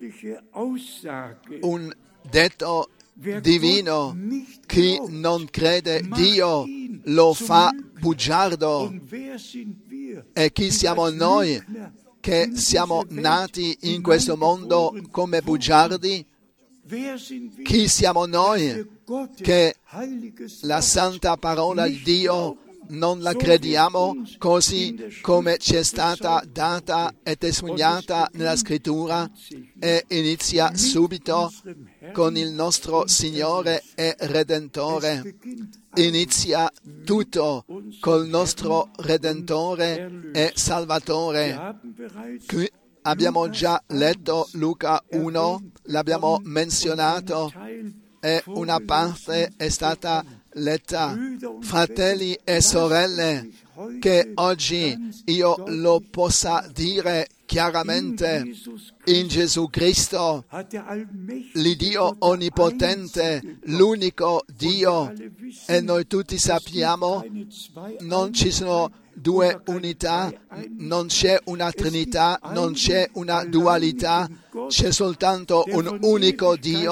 un detto divino: chi non crede Dio lo fa bugiardo. E chi siamo noi che siamo nati in questo mondo come bugiardi? Chi siamo noi che la santa parola di Dio non la crediamo così come ci è stata data e testimoniata nella Scrittura, e inizia subito con il nostro Signore e Redentore. Inizia tutto col nostro Redentore e Salvatore. Qui abbiamo già letto Luca uno, l'abbiamo menzionato e una parte è stata letta. Fratelli e sorelle, che oggi io lo possa dire chiaramente: in Gesù Cristo, l'Iddio onnipotente, l'unico Dio, e noi tutti sappiamo, non ci sono due unità, non c'è una trinità, non c'è una dualità, c'è soltanto un unico Dio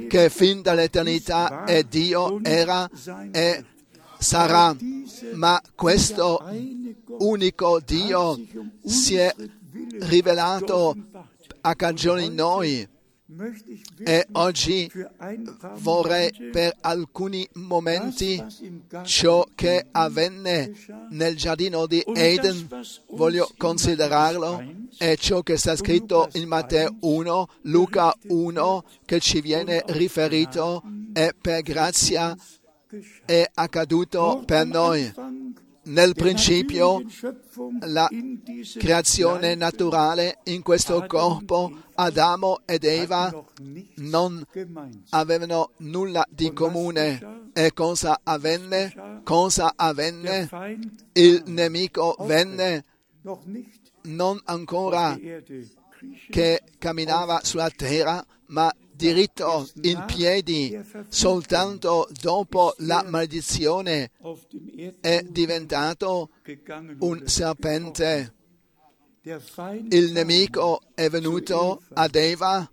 che fin dall'eternità è Dio, era e sarà, ma questo unico Dio si è rivelato a cagione di noi. E oggi vorrei per alcuni momenti ciò che avvenne nel giardino di Eden, voglio considerarlo, e ciò che sta scritto in Matteo uno, Luca uno, che ci viene riferito, e per grazia è accaduto per noi. Nel principio, la creazione naturale in questo corpo, Adamo ed Eva non avevano nulla di comune. E cosa avvenne? Cosa avvenne? Il nemico venne non ancora che camminava sulla terra, ma diritto in piedi, soltanto dopo la maledizione è diventato un serpente. Il nemico è venuto ad Eva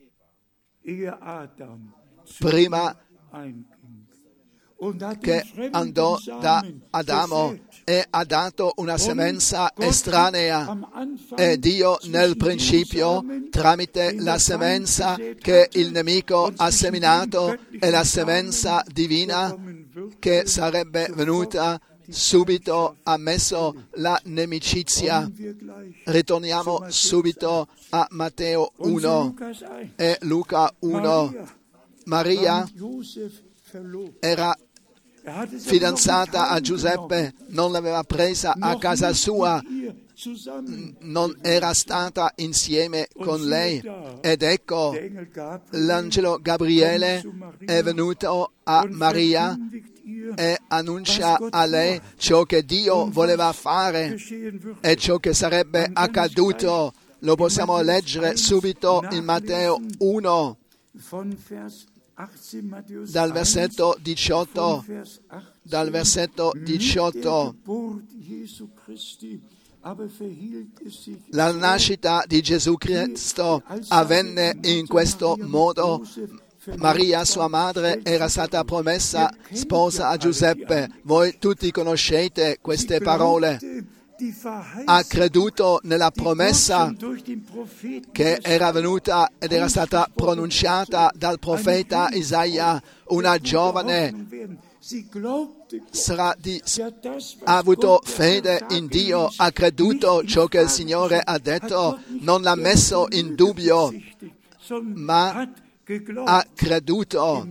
prima che andò da Adamo e ha dato una semenza estranea, e Dio nel principio, tramite la semenza che il nemico ha seminato, e la semenza divina che sarebbe venuta, subito ha messo la nemicizia. Ritorniamo subito a Matteo uno e Luca uno. Maria era fidanzata a Giuseppe, non l'aveva presa a casa sua, non era stata insieme con lei. Ed ecco, l'angelo Gabriele è venuto a Maria e annuncia a lei ciò che Dio voleva fare e ciò che sarebbe accaduto. Lo possiamo leggere subito in Matteo uno, dal versetto diciotto, dal versetto diciotto. La nascita di Gesù Cristo avvenne in questo modo. Maria, sua madre, era stata promessa sposa a Giuseppe. Voi tutti conoscete queste parole. Ha creduto nella promessa che era venuta ed era stata pronunciata dal profeta Isaia. Una giovane sarà di, ha avuto fede in Dio, ha creduto ciò che il Signore ha detto, non l'ha messo in dubbio, ma ha creduto.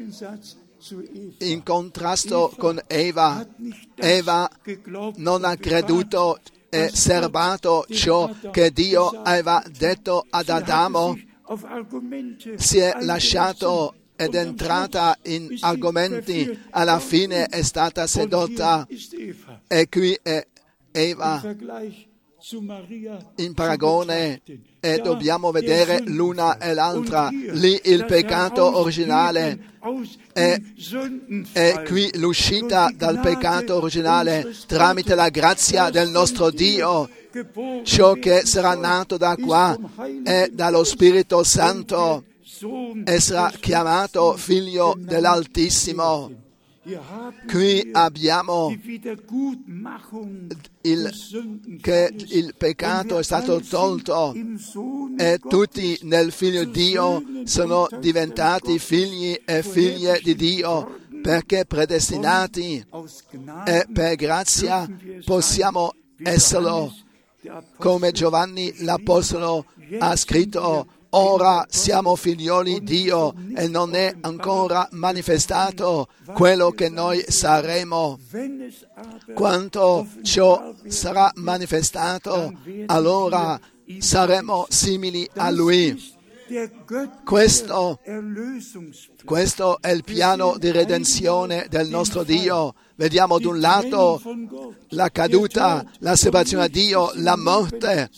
In contrasto con Eva, Eva non ha creduto e serbato ciò che Dio aveva detto ad Adamo, si è lasciato ed è entrata in argomenti, alla fine è stata sedotta, e qui è Eva in paragone, e dobbiamo vedere l'una e l'altra. Lì il peccato originale e, e qui l'uscita dal peccato originale tramite la grazia del nostro Dio. Ciò che sarà nato da qua è dallo Spirito Santo e sarà chiamato figlio dell'Altissimo. Qui abbiamo il, che il peccato è stato tolto e tutti nel Figlio di Dio sono diventati figli e figlie di Dio, perché predestinati, e per grazia possiamo esserlo. Come Giovanni l'Apostolo ha scritto: ora siamo figlioli di Dio e non è ancora manifestato quello che noi saremo. Quando ciò sarà manifestato, allora saremo simili a Lui. Questo, questo è il piano di redenzione del nostro Dio. Vediamo da un lato la caduta, la separazione da Dio, la morte.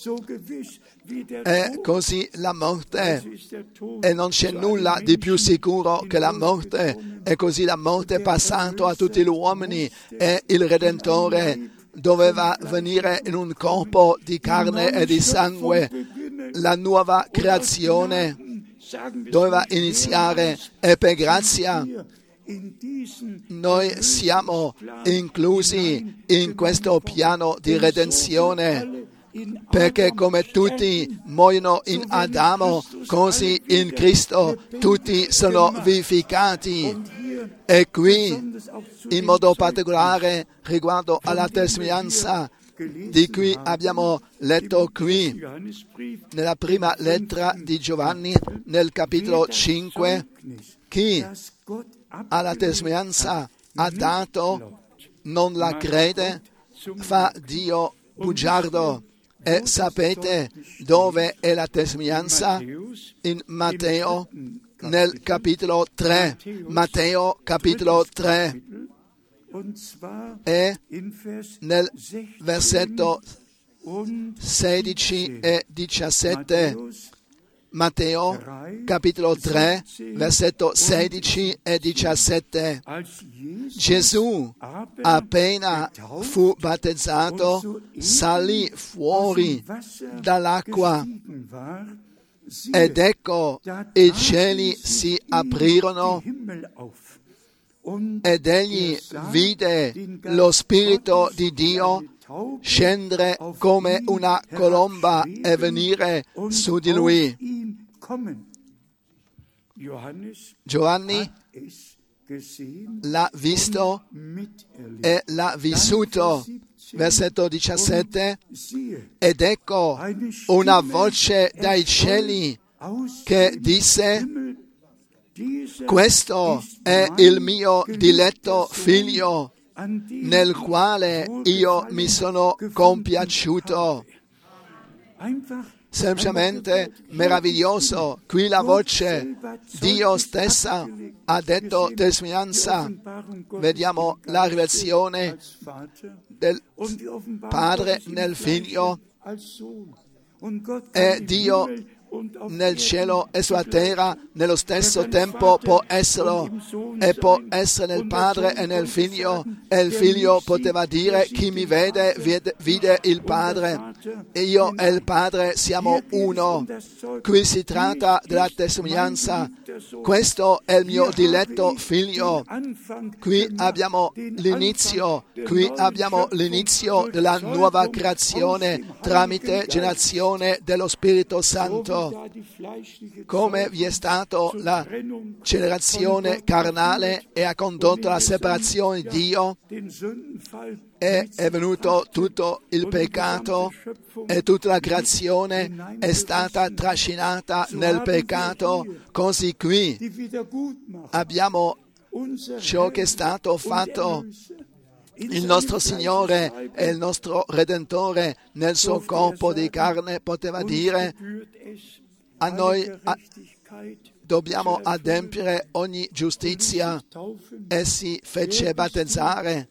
E così la morte, e non c'è nulla di più sicuro che la morte, e così la morte è passata a tutti gli uomini, e il Redentore doveva venire in un corpo di carne e di sangue. La nuova creazione doveva iniziare e per grazia noi siamo inclusi in questo piano di redenzione, perché come tutti muoiono in Adamo, così in Cristo tutti sono vivificati. E qui, in modo particolare, riguardo alla testimonianza di cui abbiamo letto qui, nella prima lettera di Giovanni, nel capitolo cinque, chi alla testimonianza ha dato, non la crede, fa Dio bugiardo. E sapete dove è la testimonianza? In Matteo, nel capitolo tre. Matteo, capitolo tre. E nel versetto sedici e diciassette. Matteo, capitolo tre, versetto sedici e diciassette. Gesù, appena fu battezzato, salì fuori dall'acqua ed ecco i cieli si aprirono ed egli vide lo Spirito di Dio scendere come una colomba e venire su di lui. Giovanni l'ha visto e l'ha vissuto. Versetto diciassette. Ed ecco una voce dai cieli che disse: questo è il mio diletto figlio, nel quale io mi sono compiaciuto. Semplicemente meraviglioso. Qui la voce, Dio stessa ha detto testimonianza. Vediamo la rivelazione del Padre nel Figlio, e Dio nel cielo e sulla terra nello stesso tempo può esserlo, e può essere nel Padre e nel Figlio, e il Figlio poteva dire: chi mi vede, vede vide il Padre, e io e il Padre siamo uno. Qui si tratta della testimonianza. Questo è il mio diletto Figlio. Qui abbiamo l'inizio, qui abbiamo l'inizio della nuova creazione tramite generazione dello Spirito Santo. Come vi è stata la generazione carnale e ha condotto alla separazione di Dio, e è venuto tutto il peccato e tutta la creazione è stata trascinata nel peccato, così qui abbiamo ciò che è stato fatto. Il nostro Signore e il nostro Redentore nel suo corpo di carne poteva dire: a noi a, dobbiamo adempiere ogni giustizia, e si fece battezzare.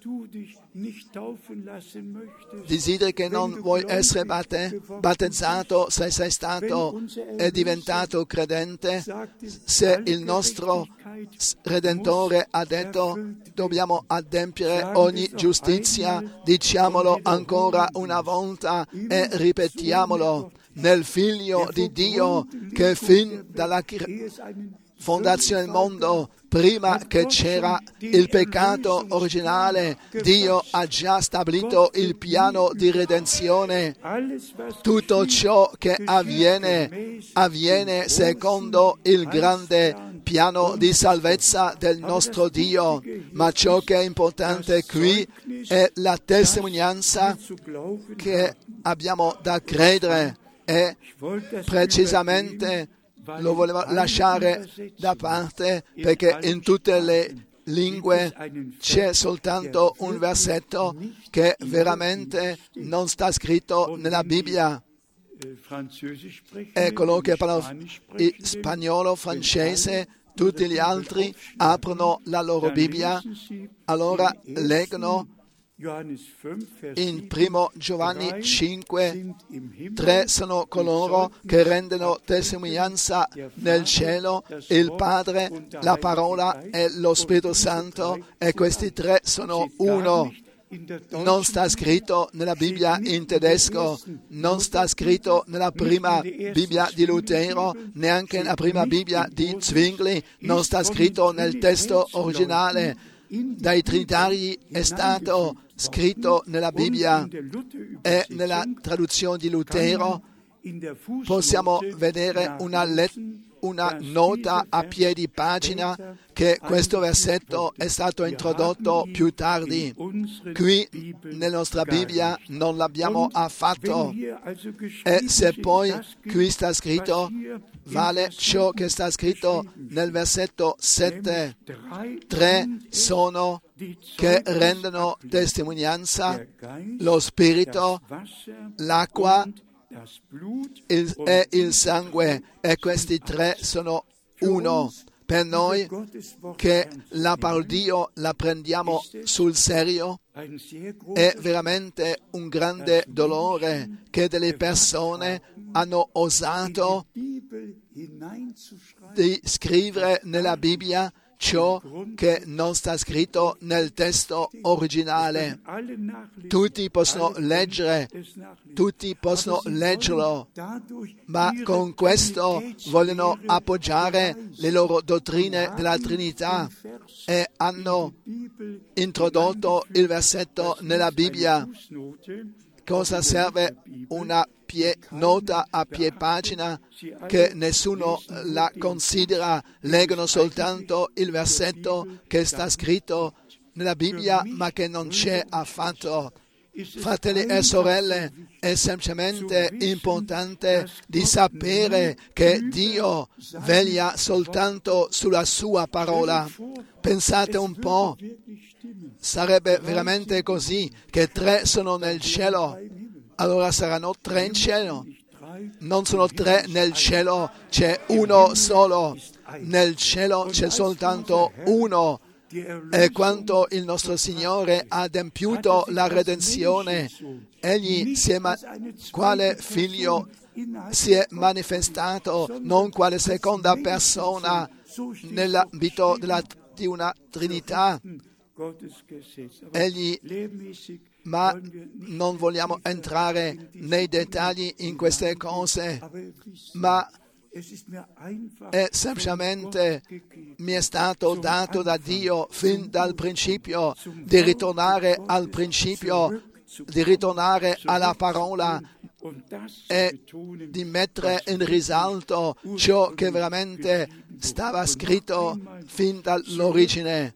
Desideri che non vuoi essere batte, battezzato se sei stato e diventato credente? Se il nostro Redentore ha detto dobbiamo adempiere ogni giustizia, diciamolo ancora una volta e ripetiamolo: nel Figlio di Dio, che fin dalla fondazione del mondo, prima che c'era il peccato originale, Dio ha già stabilito il piano di redenzione. Tutto ciò che avviene, avviene secondo il grande piano di salvezza del nostro Dio. Ma ciò che è importante qui è la testimonianza che abbiamo da credere, e precisamente lo volevo lasciare da parte perché in tutte le lingue c'è soltanto un versetto che veramente non sta scritto nella Bibbia. È coloro che parlano spagnolo, francese, tutti gli altri aprono la loro Bibbia, allora leggono in primo Giovanni cinque, tre sono coloro che rendono testimonianza nel cielo, il Padre, la parola e lo Spirito Santo, e questi tre sono uno. non sta scritto nella Bibbia in tedesco, non sta scritto nella prima Bibbia di Lutero, neanche nella prima Bibbia di Zwingli, non sta scritto nel testo originale dai Trinitari, è stato scritto nella Bibbia e nella traduzione di Lutero. Possiamo vedere una, let- una nota a piedi pagina che questo versetto è stato introdotto più tardi. Qui nella nostra Bibbia non l'abbiamo affatto. E se poi qui sta scritto, vale ciò che sta scritto nel versetto sette. Tre sono che rendono testimonianza: lo Spirito, l'acqua il, e il sangue, e questi tre sono uno. Per noi che la parola di Dio la prendiamo sul serio, è veramente un grande dolore che delle persone hanno osato di scrivere nella Bibbia ciò che non sta scritto nel testo originale. Tutti possono leggere, tutti possono leggerlo, ma con questo vogliono appoggiare le loro dottrine della Trinità e hanno introdotto il versetto nella Bibbia. Cosa serve una pie, nota a pie pagina che nessuno la considera? Leggono soltanto il versetto che sta scritto nella Bibbia, ma che non c'è affatto. Fratelli e sorelle, è semplicemente importante di sapere che Dio veglia soltanto sulla sua parola. Pensate un po'. Sarebbe veramente così, che tre sono nel cielo, allora saranno tre in cielo. Non sono tre nel cielo, c'è uno solo. Nel cielo c'è soltanto uno. E quanto il nostro Signore ha adempiuto la redenzione, Egli si è ma- quale figlio si è manifestato, non quale seconda persona nell'ambito della, di una Trinità. Egli, ma non vogliamo entrare nei dettagli in queste cose, ma è semplicemente mi è stato dato da Dio fin dal principio di ritornare al principio, di ritornare alla parola e di mettere in risalto ciò che veramente stava scritto fin dall'origine.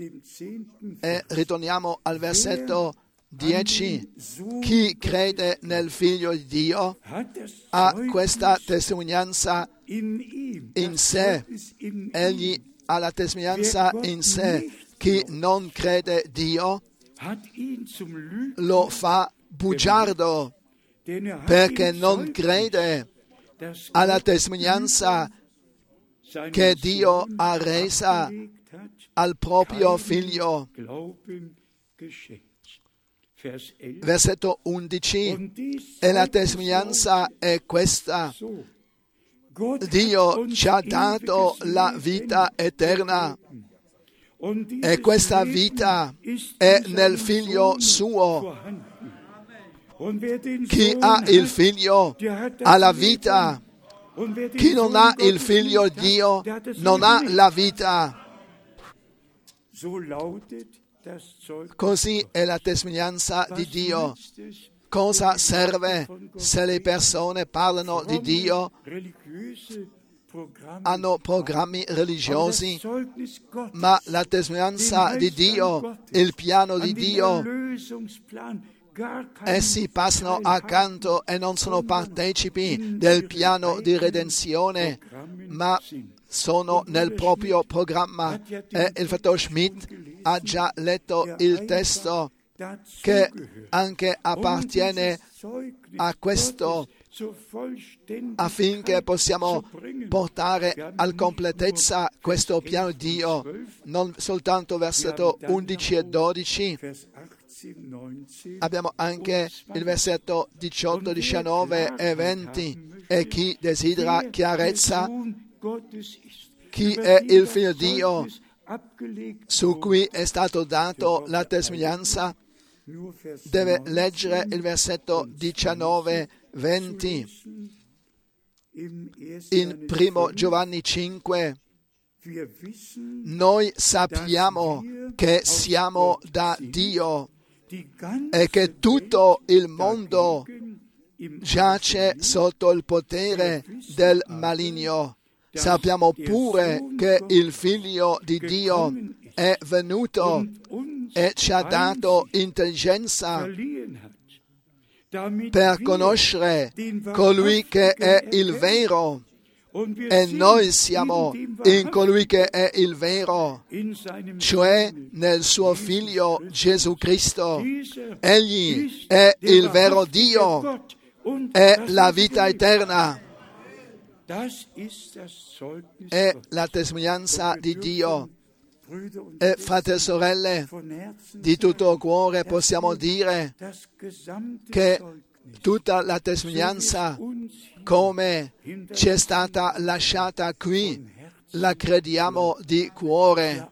E ritorniamo al versetto dieci. Chi crede nel Figlio di Dio ha questa testimonianza in sé. Egli ha la testimonianza in sé. Chi non crede Dio lo fa bugiardo, perché non crede alla testimonianza che Dio ha resa al proprio Figlio. Versetto undici. E la testimonianza è questa: Dio ci ha dato la vita eterna, e questa vita è nel Figlio suo. Chi ha il Figlio ha la vita. Chi non ha il Figlio di Dio non ha la vita. Così è la testimonianza di Dio. Cosa serve se le persone parlano di Dio, hanno programmi religiosi, ma la testimonianza di Dio, il piano di Dio, essi passano accanto e non sono partecipi del piano di redenzione, ma sono nel proprio programma. E il fratello Schmidt ha già letto il testo che anche appartiene a questo, affinché possiamo portare alla completezza questo piano di Dio. Non soltanto versetto undici e dodici, abbiamo anche il versetto diciotto, diciannove e venti. E chi desidera chiarezza, chi è il Figlio di Dio, su cui è stato dato la testimonianza, deve leggere il versetto diciannove venti. In primo Giovanni cinque, noi sappiamo che siamo da Dio e che tutto il mondo giace sotto il potere del maligno. Sappiamo pure che il Figlio di Dio è venuto e ci ha dato intelligenza per conoscere colui che è il vero, e noi siamo in colui che è il vero, cioè nel suo Figlio Gesù Cristo. Egli è il vero Dio e la vita eterna. È la testimonianza di Dio. E fratelli e sorelle, di tutto cuore possiamo dire che tutta la testimonianza, come ci è stata lasciata qui, la crediamo di cuore.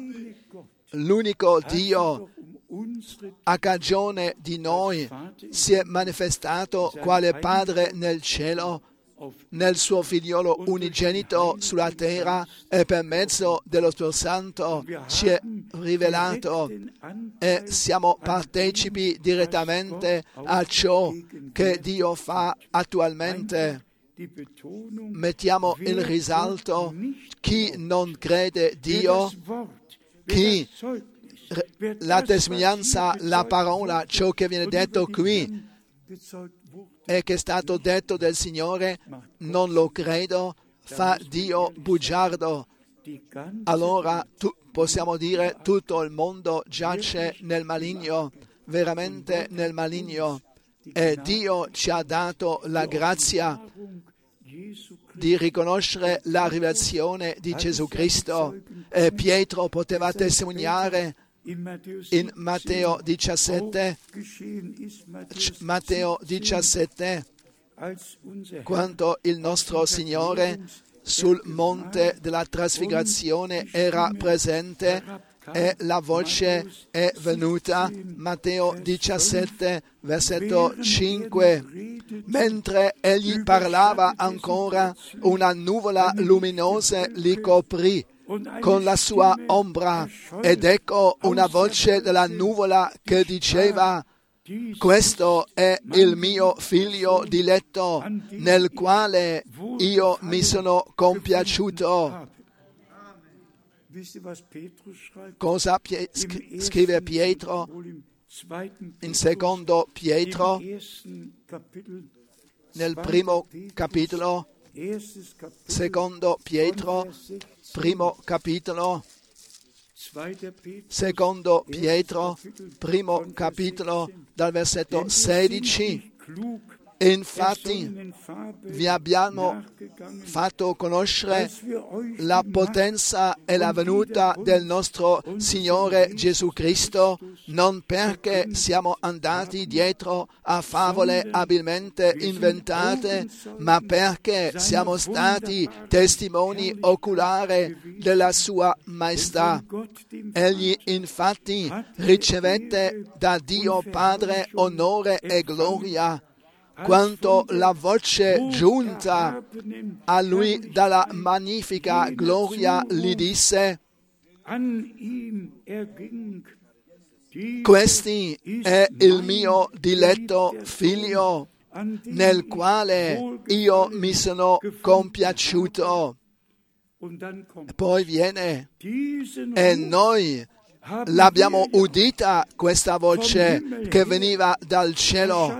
L'unico Dio, a cagione di noi, si è manifestato quale Padre nel cielo, nel suo figliolo unigenito sulla terra, e per mezzo dello Spirito Santo ci è rivelato, e siamo partecipi direttamente a ciò che Dio fa attualmente. Mettiamo in risalto chi non crede Dio, chi la testimonianza, la parola, ciò che viene detto qui e che è stato detto del Signore, non lo credo, fa Dio bugiardo. Allora tu, possiamo dire tutto il mondo giace nel maligno, veramente nel maligno, e Dio ci ha dato la grazia di riconoscere la rivelazione di Gesù Cristo. E Pietro poteva testimoniare in Matteo diciassette, Matteo diciassette, quando il nostro Signore sul monte della trasfigurazione era presente e la voce è venuta. Matteo diciassette, versetto cinque. Mentre egli parlava ancora, una nuvola luminosa li coprì con la sua ombra, ed ecco una voce della nuvola che diceva: questo è il mio figlio diletto, nel quale io mi sono compiaciuto. Cosa pie- scrive Pietro in secondo Pietro, nel primo capitolo? Secondo Pietro, primo capitolo, secondo Pietro, primo capitolo, dal versetto sedici. Infatti vi abbiamo fatto conoscere la potenza e la venuta del nostro Signore Gesù Cristo, non perché siamo andati dietro a favole abilmente inventate, ma perché siamo stati testimoni oculari della sua maestà. Egli infatti ricevette da Dio Padre onore e gloria, quanto la voce giunta a lui dalla magnifica gloria gli disse: questi è il mio diletto figlio, nel quale io mi sono compiaciuto. Poi viene: e noi l'abbiamo udita questa voce che veniva dal cielo.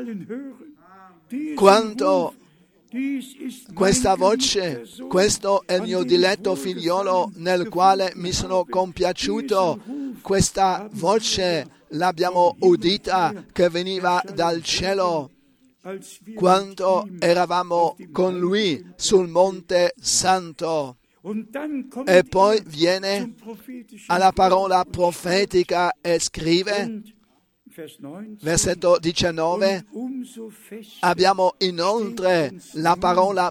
Quanto questa voce, questo è il mio diletto figliolo nel quale mi sono compiaciuto, questa voce l'abbiamo udita che veniva dal cielo quando eravamo con lui sul Monte Santo. E poi viene alla parola profetica e scrive, versetto diciannove, abbiamo inoltre la parola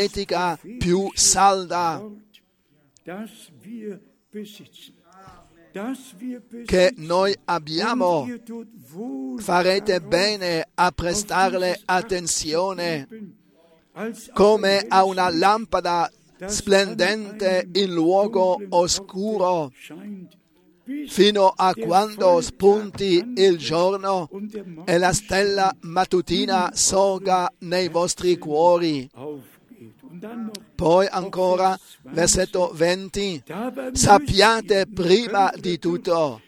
profetica più salda. che noi abbiamo, farete bene a prestarle attenzione come a una lampada splendente in luogo oscuro, fino a quando spunti il giorno e la stella mattutina sorga nei vostri cuori. Poi ancora, versetto venti, sappiate prima di tutto,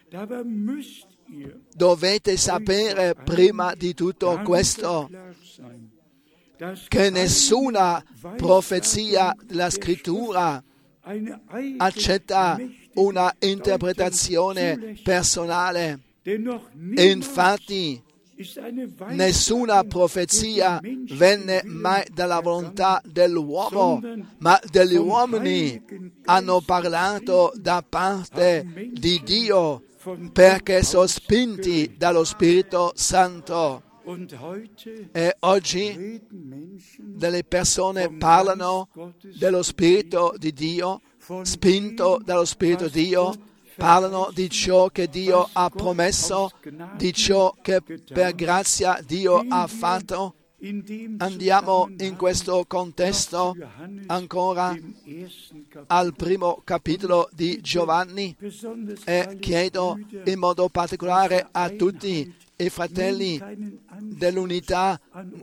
dovete sapere prima di tutto questo, che nessuna profezia della Scrittura accetta una interpretazione personale. E infatti nessuna profezia venne mai dalla volontà dell'uomo, ma degli uomini hanno parlato da parte di Dio, perché sono spinti dallo Spirito Santo. E oggi delle persone parlano dello Spirito di Dio, spinto dallo Spirito di Dio, parlano di ciò che Dio ha promesso, di ciò che per grazia Dio ha fatto. Andiamo in questo contesto ancora al primo capitolo di Giovanni e chiedo in modo particolare a tutti i fratelli dell'unità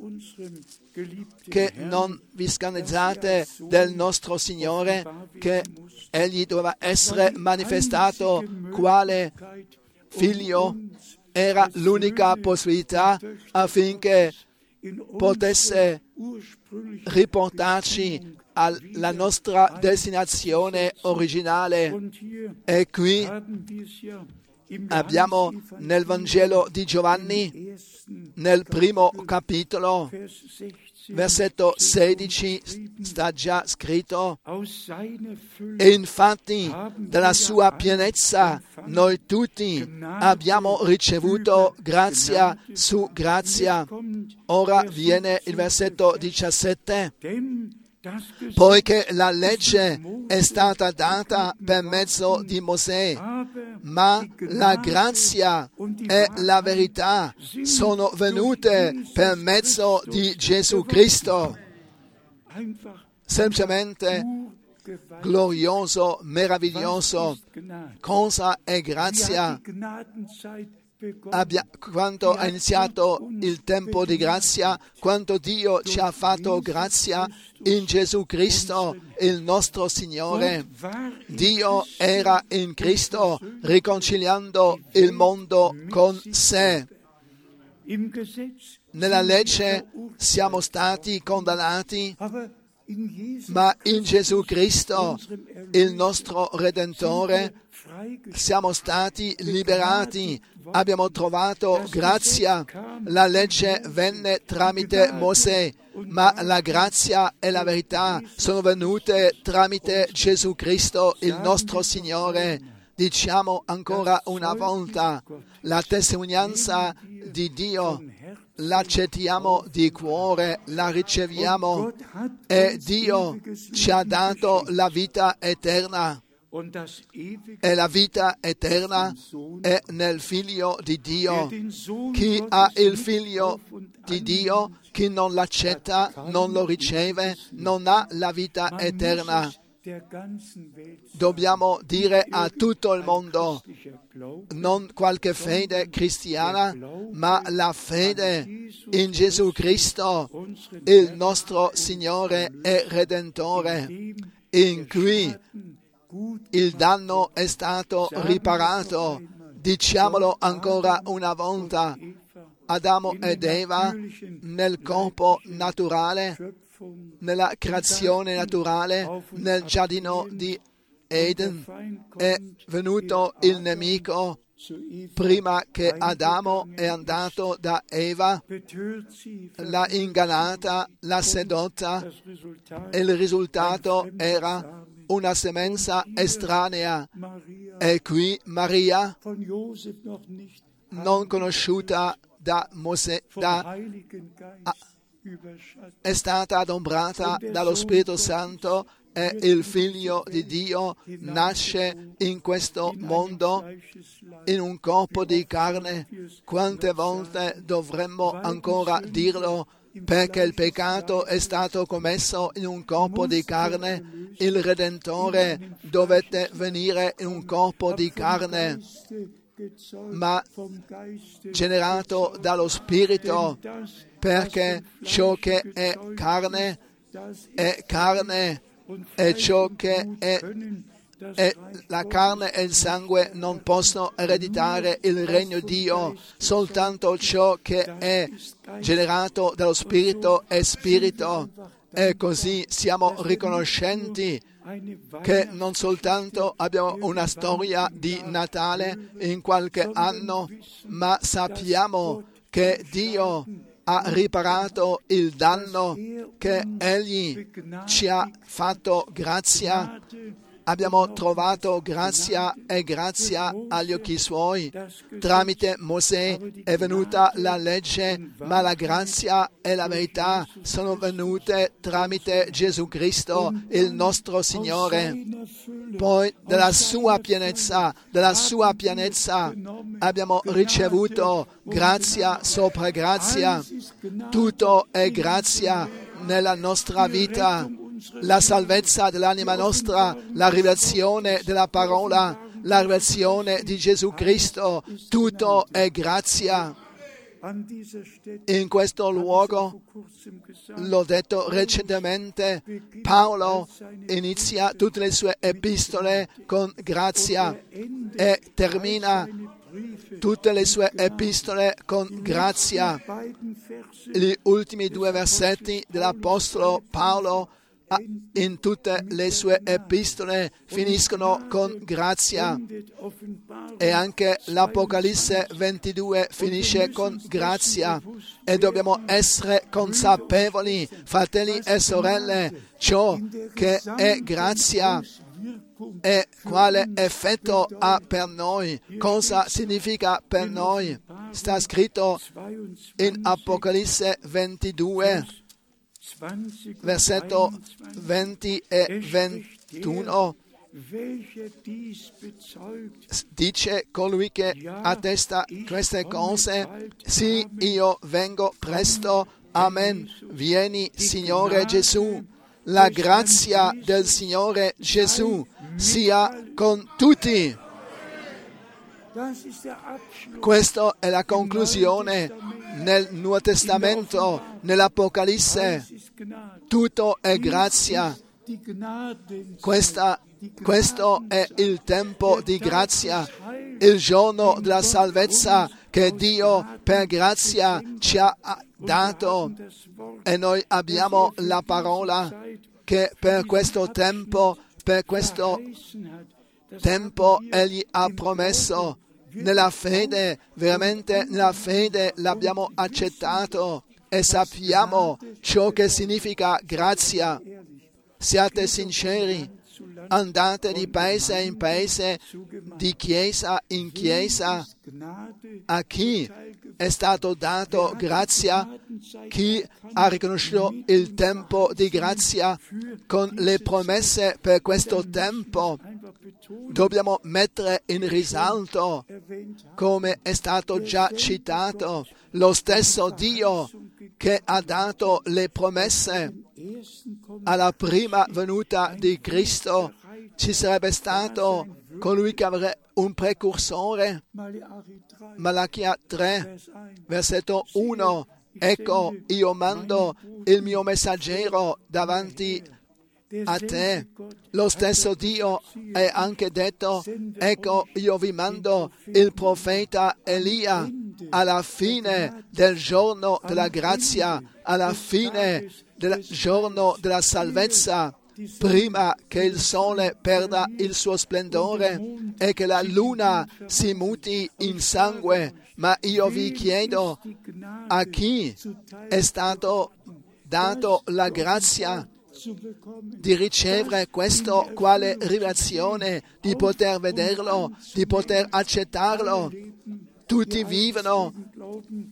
che non vi scandalizzate del nostro Signore, che Egli doveva essere manifestato quale Figlio, era l'unica possibilità affinché potesse riportarci alla nostra destinazione originale. E qui abbiamo nel Vangelo di Giovanni, nel primo capitolo, versetto sedici, sta già scritto: e infatti dalla sua pienezza noi tutti abbiamo ricevuto grazia su grazia. Ora viene il versetto diciassette. Poiché la legge è stata data per mezzo di Mosè, ma la grazia e la verità sono venute per mezzo di Gesù Cristo. Semplicemente glorioso, meraviglioso. Cosa è grazia? Abbia, quando ha iniziato il tempo di grazia, quando Dio ci ha fatto grazia in Gesù Cristo, il nostro Signore. Dio era in Cristo riconciliando il mondo con sé. Nella legge siamo stati condannati, ma in Gesù Cristo, il nostro Redentore, siamo stati liberati, abbiamo trovato grazia. La legge venne tramite Mosè, ma la grazia e la verità sono venute tramite Gesù Cristo, il nostro Signore. Diciamo ancora una volta, la testimonianza di Dio l'accettiamo di cuore, la riceviamo, e Dio ci ha dato la vita eterna. E la vita eterna è nel Figlio di Dio. Chi ha il Figlio di Dio, chi non l'accetta, non lo riceve, non ha la vita eterna. Dobbiamo dire a tutto il mondo, non qualche fede cristiana, ma la fede in Gesù Cristo, il nostro Signore e Redentore, in cui il danno è stato riparato. Diciamolo ancora una volta: Adamo ed Eva nel corpo naturale, nella creazione naturale, nel giardino di Eden, è venuto il nemico prima che Adamo è andato da Eva, l'ha ingannata, l'ha sedotta, e il risultato era una semenza estranea. E qui Maria, non conosciuta da Mosè, da, a, è stata adombrata dallo Spirito Santo, è il figlio di Dio, nasce in questo mondo in un corpo di carne. Quante volte dovremmo ancora dirlo? Perché il peccato è stato commesso in un corpo di carne, il Redentore dovette venire in un corpo di carne, ma generato dallo Spirito, perché ciò che è carne è carne e ciò che è, è la carne e il sangue non possono ereditare il regno di Dio. Soltanto ciò che è generato dallo Spirito è Spirito. E così siamo riconoscenti che non soltanto abbiamo una storia di Natale in qualche anno, ma sappiamo che Dio ha riparato il danno, che Egli ci ha fatto grazia. Abbiamo trovato grazia e grazia agli occhi Suoi. Tramite Mosè è venuta la legge, ma la grazia e la verità sono venute tramite Gesù Cristo, il nostro Signore. Poi della sua pienezza, della sua pienezza abbiamo ricevuto grazia sopra grazia. Tutto è grazia nella nostra vita. La salvezza dell'anima nostra, la rivelazione della parola, la rivelazione di Gesù Cristo, tutto è grazia. In questo luogo, l'ho detto recentemente, Paolo inizia tutte le sue epistole con grazia e termina tutte le sue epistole con grazia. Gli ultimi due versetti dell'Apostolo Paolo in tutte le sue epistole finiscono con grazia, e anche l'Apocalisse ventidue finisce con grazia, e dobbiamo essere consapevoli, fratelli e sorelle, ciò che è grazia e quale effetto ha per noi, cosa significa per noi. Sta scritto in Apocalisse ventidue, versetto venti e ventuno, dice colui che attesta queste cose: sì, io vengo presto, amen. Vieni, Signore Gesù. La grazia del Signore Gesù sia con tutti. Questa è la conclusione nel Nuovo Testamento, nell'Apocalisse. Tutto è grazia. Questa, questo è il tempo di grazia, il giorno della salvezza che Dio per grazia ci ha dato, e noi abbiamo la parola che per questo tempo, per questo tempo Egli ha promesso. Nella fede, veramente nella fede l'abbiamo accettato e sappiamo ciò che significa grazia. Siate sinceri, andate di paese in paese, di chiesa in chiesa. A chi è stato dato grazia, chi ha riconosciuto il tempo di grazia con le promesse per questo tempo. Dobbiamo mettere in risalto, come è stato già citato, lo stesso Dio che ha dato le promesse alla prima venuta di Cristo. Ci sarebbe stato colui che avrebbe un precursore. Malachia tre, versetto uno. Ecco, io mando il mio messaggero davanti a te. Lo stesso Dio è anche detto: ecco, io vi mando il profeta Elia alla fine del giorno della grazia, alla fine del giorno della salvezza, prima che il sole perda il suo splendore e che la luna si muti in sangue. Ma io vi chiedo, a chi è stato dato la grazia di ricevere questo quale rivelazione, di poter vederlo, di poter accettarlo? Tutti vivono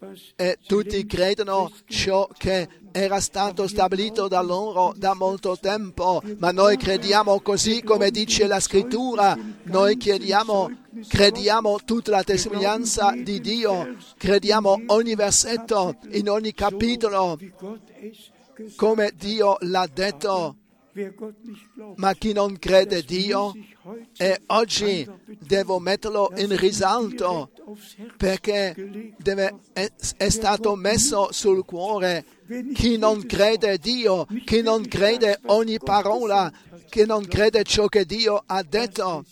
e tutti credono ciò che era stato stabilito da loro da molto tempo, ma noi crediamo così come dice la Scrittura, noi crediamo, crediamo tutta la testimonianza di Dio, crediamo ogni versetto, in ogni capitolo, come Dio l'ha detto. Ma chi non crede Dio, e oggi devo metterlo in risalto, perché deve, è, è stato messo sul cuore. Chi non crede Dio, chi non crede ogni parola, chi non crede ciò che Dio ha detto,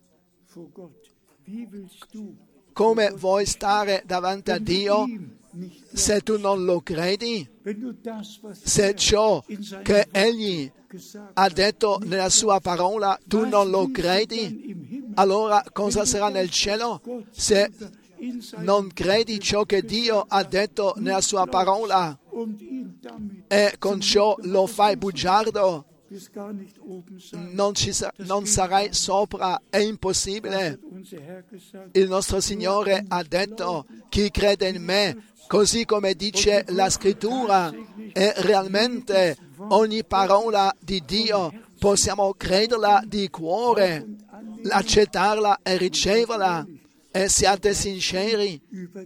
come vuoi stare davanti a Dio se tu non lo credi? Se ciò che Egli ha detto nella sua parola tu non lo credi, allora cosa sarà nel cielo? Se non credi ciò che Dio ha detto nella sua parola e con ciò lo fai bugiardo, non, ci sa- non sarai sopra, è impossibile. Il nostro Signore ha detto: chi crede in me, così come dice la Scrittura, e realmente ogni parola di Dio possiamo crederla di cuore, accettarla e riceverla, e siate sinceri.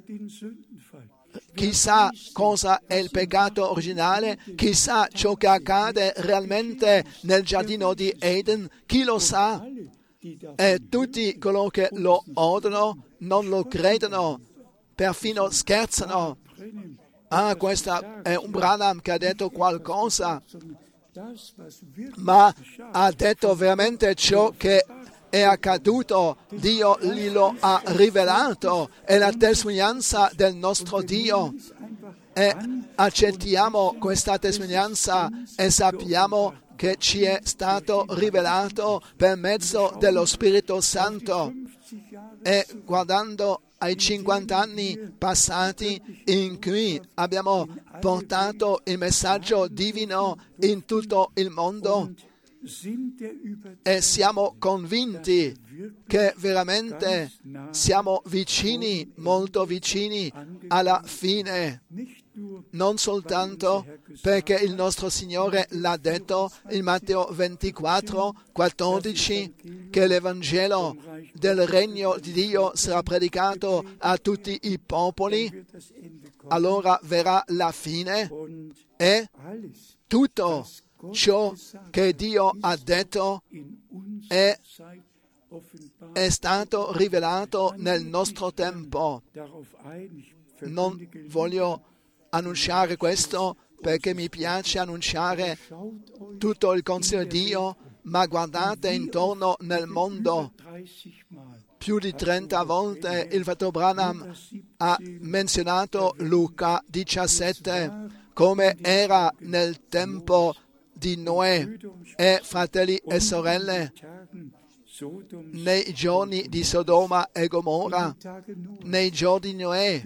Chissà cosa è il peccato originale, chissà ciò che accade realmente nel giardino di Eden, chi lo sa? E tutti coloro che lo odono non lo credono, perfino scherzano. Ah, questo è un Branham che ha detto qualcosa, ma ha detto veramente ciò che è accaduto, Dio glielo ha rivelato, è la testimonianza del nostro Dio, e accettiamo questa testimonianza e sappiamo che ci è stato rivelato per mezzo dello Spirito Santo. E guardando ai cinquanta anni passati in cui abbiamo portato il messaggio divino in tutto il mondo, e siamo convinti che veramente siamo vicini, molto vicini alla fine, non soltanto perché il nostro Signore l'ha detto in Matteo ventiquattro, quattordici, che l'Evangelo del Regno di Dio sarà predicato a tutti i popoli, allora verrà la fine e tutto ciò che Dio ha detto è, è stato rivelato nel nostro tempo. Non voglio annunciare questo perché mi piace annunciare tutto il consiglio di Dio, ma guardate intorno nel mondo. Più di trenta volte il fratello Branham ha menzionato Luca diciassette, come era nel tempo di Noè, e fratelli e sorelle, nei giorni di Sodoma e Gomorra, nei giorni di Noè,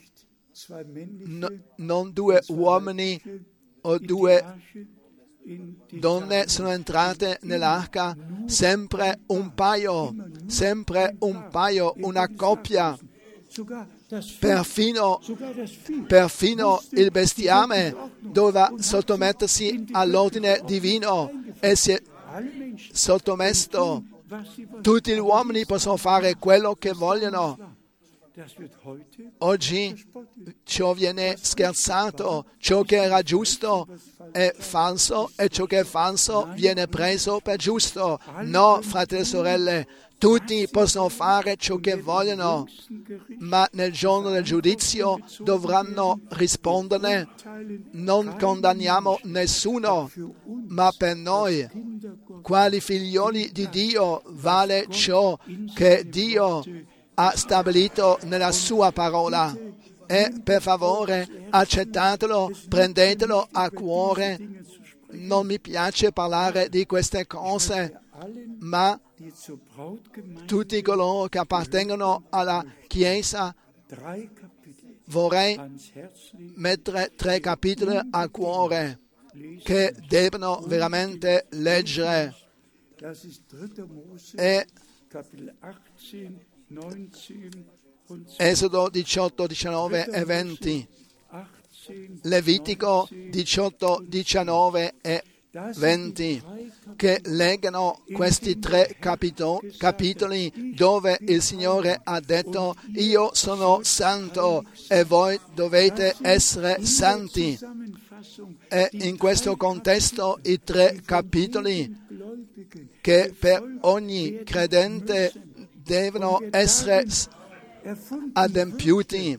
no, non due uomini o due donne sono entrate nell'arca, sempre un paio, sempre un paio, una coppia. Perfino, perfino il bestiame doveva sottomettersi all'ordine divino e si è sottomesso. Tutti gli uomini possono fare quello che vogliono. Oggi ciò viene scherzato, ciò che era giusto è falso e ciò che è falso viene preso per giusto. No, fratelli e sorelle, tutti possono fare ciò che vogliono, ma nel giorno del giudizio dovranno rispondere. Non condanniamo nessuno, ma per noi, quali figlioli di Dio, vale ciò che Dio ha stabilito nella sua parola. E per favore accettatelo, prendetelo a cuore. Non mi piace parlare di queste cose, ma tutti coloro che appartengono alla Chiesa vorrei mettere tre capitoli a cuore che devono veramente leggere. E Esodo diciotto, diciannove e venti, Levitico diciotto, diciannove e venti, che legano questi tre capito- capitoli dove il Signore ha detto: io sono santo e voi dovete essere santi. E in questo contesto i tre capitoli che per ogni credente devono essere adempiuti.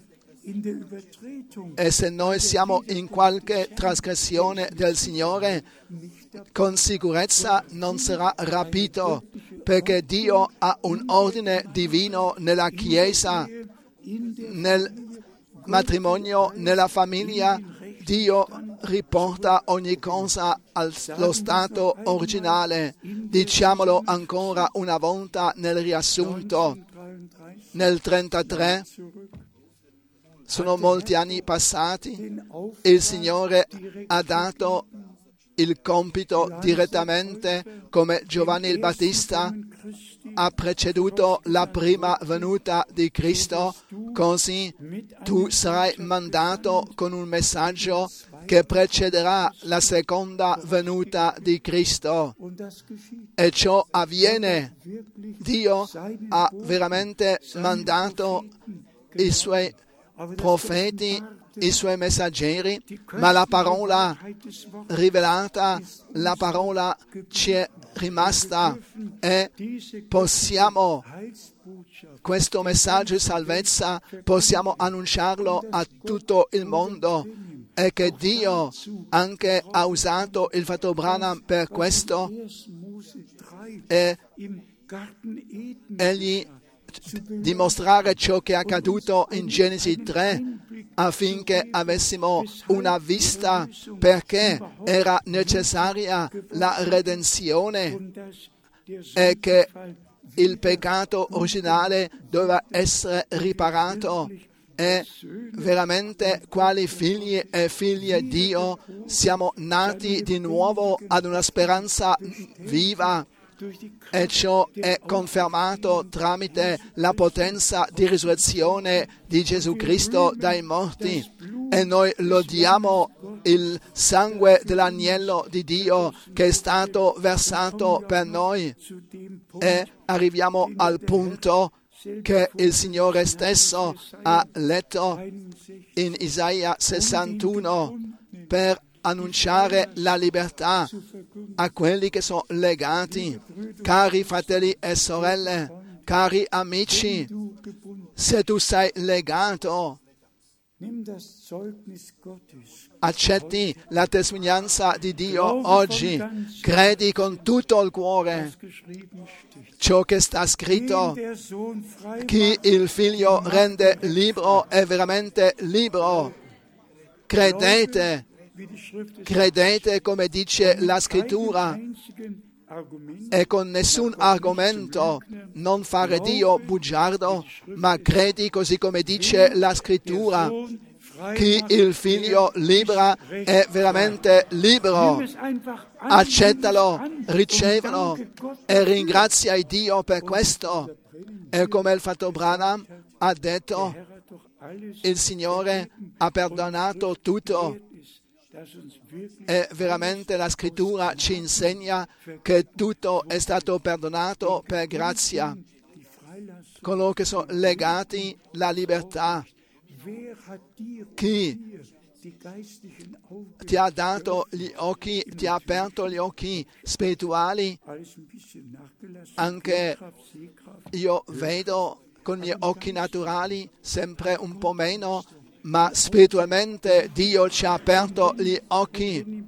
E se noi siamo in qualche trasgressione del Signore, con sicurezza non sarà rapito, perché Dio ha un ordine divino nella Chiesa, nel matrimonio, nella famiglia. Dio riporta ogni cosa allo stato originale. Diciamolo ancora una volta nel riassunto. Nel trentatré, sono molti anni passati, il Signore ha dato il compito direttamente, come Giovanni il Battista ha preceduto la prima venuta di Cristo, così tu sarai mandato con un messaggio che precederà la seconda venuta di Cristo. E ciò avviene. Dio ha veramente mandato i suoi profeti, i suoi messaggeri, ma la parola rivelata, la parola ci è rimasta e possiamo, questo messaggio di salvezza, possiamo annunciarlo a tutto il mondo, e che Dio anche ha usato il fratello Branham per questo, e egli dimostrare ciò che è accaduto in Genesi tre, affinché avessimo una vista, perché era necessaria la redenzione e che il peccato originale doveva essere riparato. E veramente, quali figli e figlie di Dio, siamo nati di nuovo ad una speranza viva. E ciò è confermato tramite la potenza di risurrezione di Gesù Cristo dai morti. E noi lodiamo il sangue dell'agnello di Dio che è stato versato per noi. E arriviamo al punto che il Signore stesso ha letto in Isaia sessantuno per annunciare la libertà a quelli che sono legati. Cari fratelli e sorelle, cari amici, se tu sei legato, accetti la testimonianza di Dio oggi, credi con tutto il cuore ciò che sta scritto: chi il Figlio rende libero è veramente libero. Credete. Credete come dice la Scrittura, e con nessun argomento, non fare Dio bugiardo, ma credi così come dice la Scrittura. Chi il Figlio libera è veramente libero. Accettalo, ricevilo e ringrazia Dio per questo. E come il fratello Branham ha detto, il Signore ha perdonato tutto. E veramente la Scrittura ci insegna che tutto è stato perdonato per grazia. Coloro che sono legati alla libertà. Chi ti ha dato gli occhi, ti ha aperto gli occhi spirituali? Anche io vedo con i miei occhi naturali sempre un po' meno, ma spiritualmente Dio ci ha aperto gli occhi.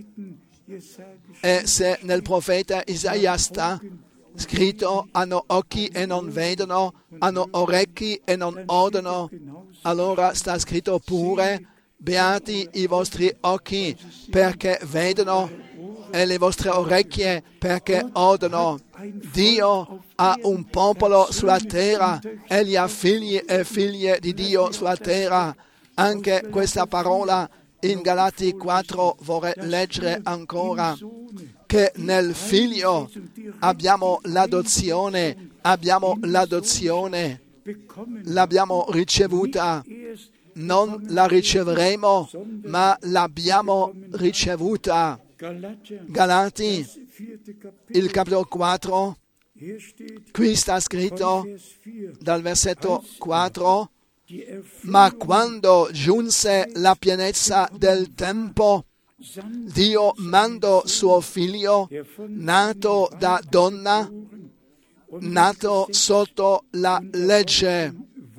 E se nel profeta Isaia sta scritto: hanno occhi e non vedono, hanno orecchi e non odono, allora sta scritto pure: beati i vostri occhi perché vedono e le vostre orecchie perché odono. Dio ha un popolo sulla terra, egli ha figli e figlie di Dio sulla terra. Anche questa parola in Galati quattro vorrei leggere ancora, che nel Figlio abbiamo l'adozione, abbiamo l'adozione l'abbiamo ricevuta, non la riceveremo, ma l'abbiamo ricevuta. Galati, il capitolo quattro, qui sta scritto dal versetto quattro: ma quando giunse la pienezza del tempo, Dio mandò suo figlio, nato da donna, nato sotto la legge,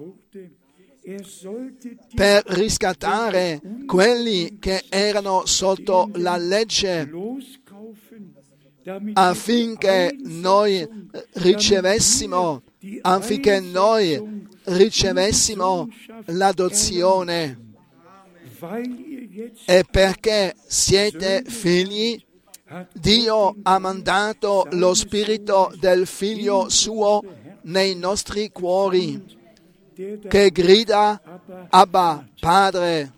per riscattare quelli che erano sotto la legge, affinché noi ricevessimo, affinché noi ricevessimo l'adozione. E perché siete figli, Dio ha mandato lo Spirito del Figlio suo nei nostri cuori, che grida Abba, Padre.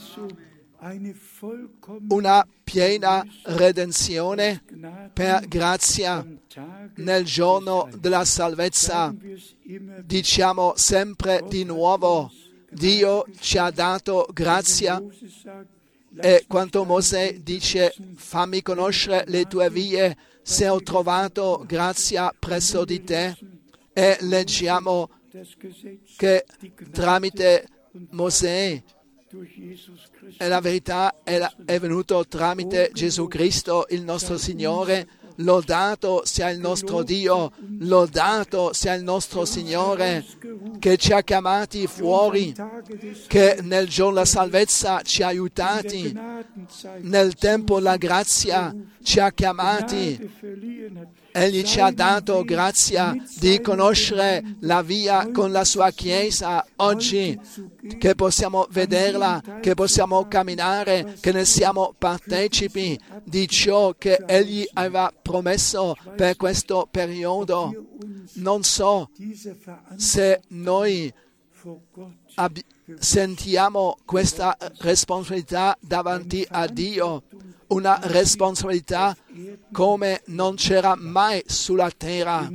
Una piena redenzione per grazia nel giorno della salvezza. Diciamo sempre di nuovo: Dio ci ha dato grazia, e quando Mosè dice: fammi conoscere le tue vie, se ho trovato grazia presso di te, e leggiamo che tramite Mosè e la verità è venuto tramite Gesù Cristo, il nostro Signore. Lodato sia il nostro Dio, lodato sia il nostro Signore, che ci ha chiamati fuori, che nel giorno della salvezza ci ha aiutati, nel tempo della grazia ci ha chiamati. Egli ci ha dato grazia di conoscere la via con la sua Chiesa oggi, che possiamo vederla, che possiamo camminare, che ne siamo partecipi di ciò che Egli aveva promesso per questo periodo. Non so se noi ab- sentiamo questa responsabilità davanti a Dio, una responsabilità come non c'era mai sulla terra.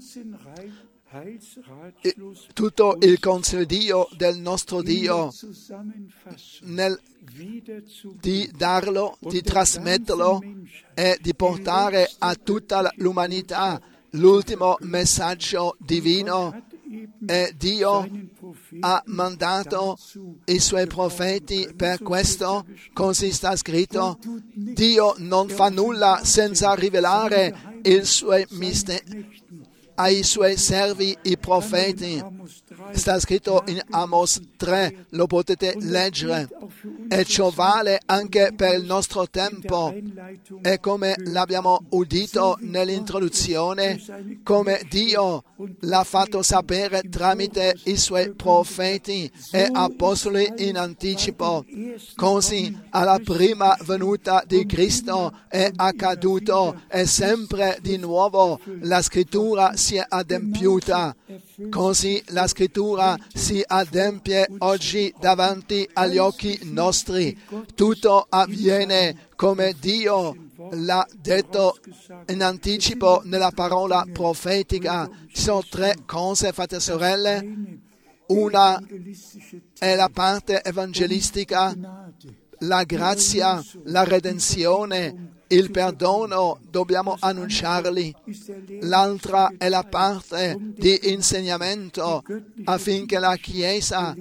E tutto il consiglio del nostro Dio nel di darlo, di trasmetterlo e di portare a tutta l'umanità l'ultimo messaggio divino. E Dio ha mandato i suoi profeti per questo, così sta scritto: Dio non fa nulla senza rivelare i suoi misteri ai suoi servi, i profeti. Sta scritto in Amos tre, lo potete leggere. E ciò vale anche per il nostro tempo. E come l'abbiamo udito nell'introduzione, come Dio l'ha fatto sapere tramite i suoi profeti e apostoli in anticipo, così alla prima venuta di Cristo è accaduto, e sempre di nuovo la scrittura si è adempiuta. Così la scrittura si adempie oggi davanti agli occhi nostri. Tutto avviene come Dio l'ha detto in anticipo nella parola profetica. Ci sono tre cose, fratelli e sorelle. Una è la parte evangelistica, la grazia, la redenzione, il perdono, dobbiamo annunciarli. L'altra è la parte di insegnamento affinché la Chiesa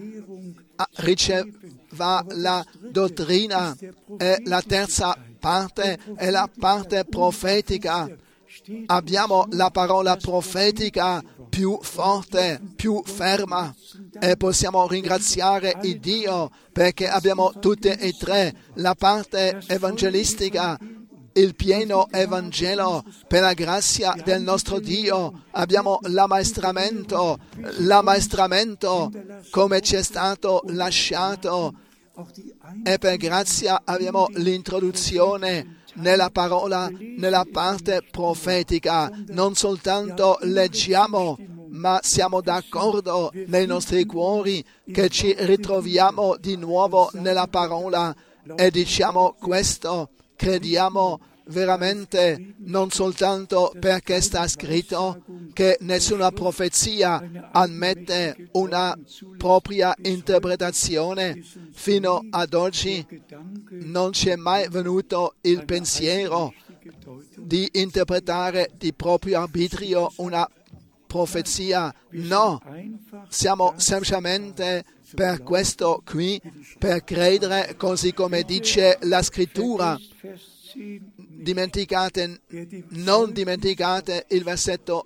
riceva la dottrina. E la terza parte è la parte profetica. Abbiamo la parola profetica più forte, più ferma, e possiamo ringraziare il Dio perché abbiamo tutte e tre: la parte evangelistica, il pieno Evangelo, per la grazia del nostro Dio. Abbiamo l'ammaestramento, l'ammaestramento come ci è stato lasciato, e per grazia abbiamo l'introduzione nella parola, nella parte profetica. Non soltanto leggiamo, ma siamo d'accordo nei nostri cuori che ci ritroviamo di nuovo nella parola e diciamo questo: crediamo veramente non soltanto perché sta scritto che nessuna profezia ammette una propria interpretazione, fino ad oggi non ci è mai venuto il pensiero di interpretare di proprio arbitrio una profezia. No, siamo semplicemente per questo qui, per credere così come dice la scrittura. Dimenticate, non dimenticate il versetto: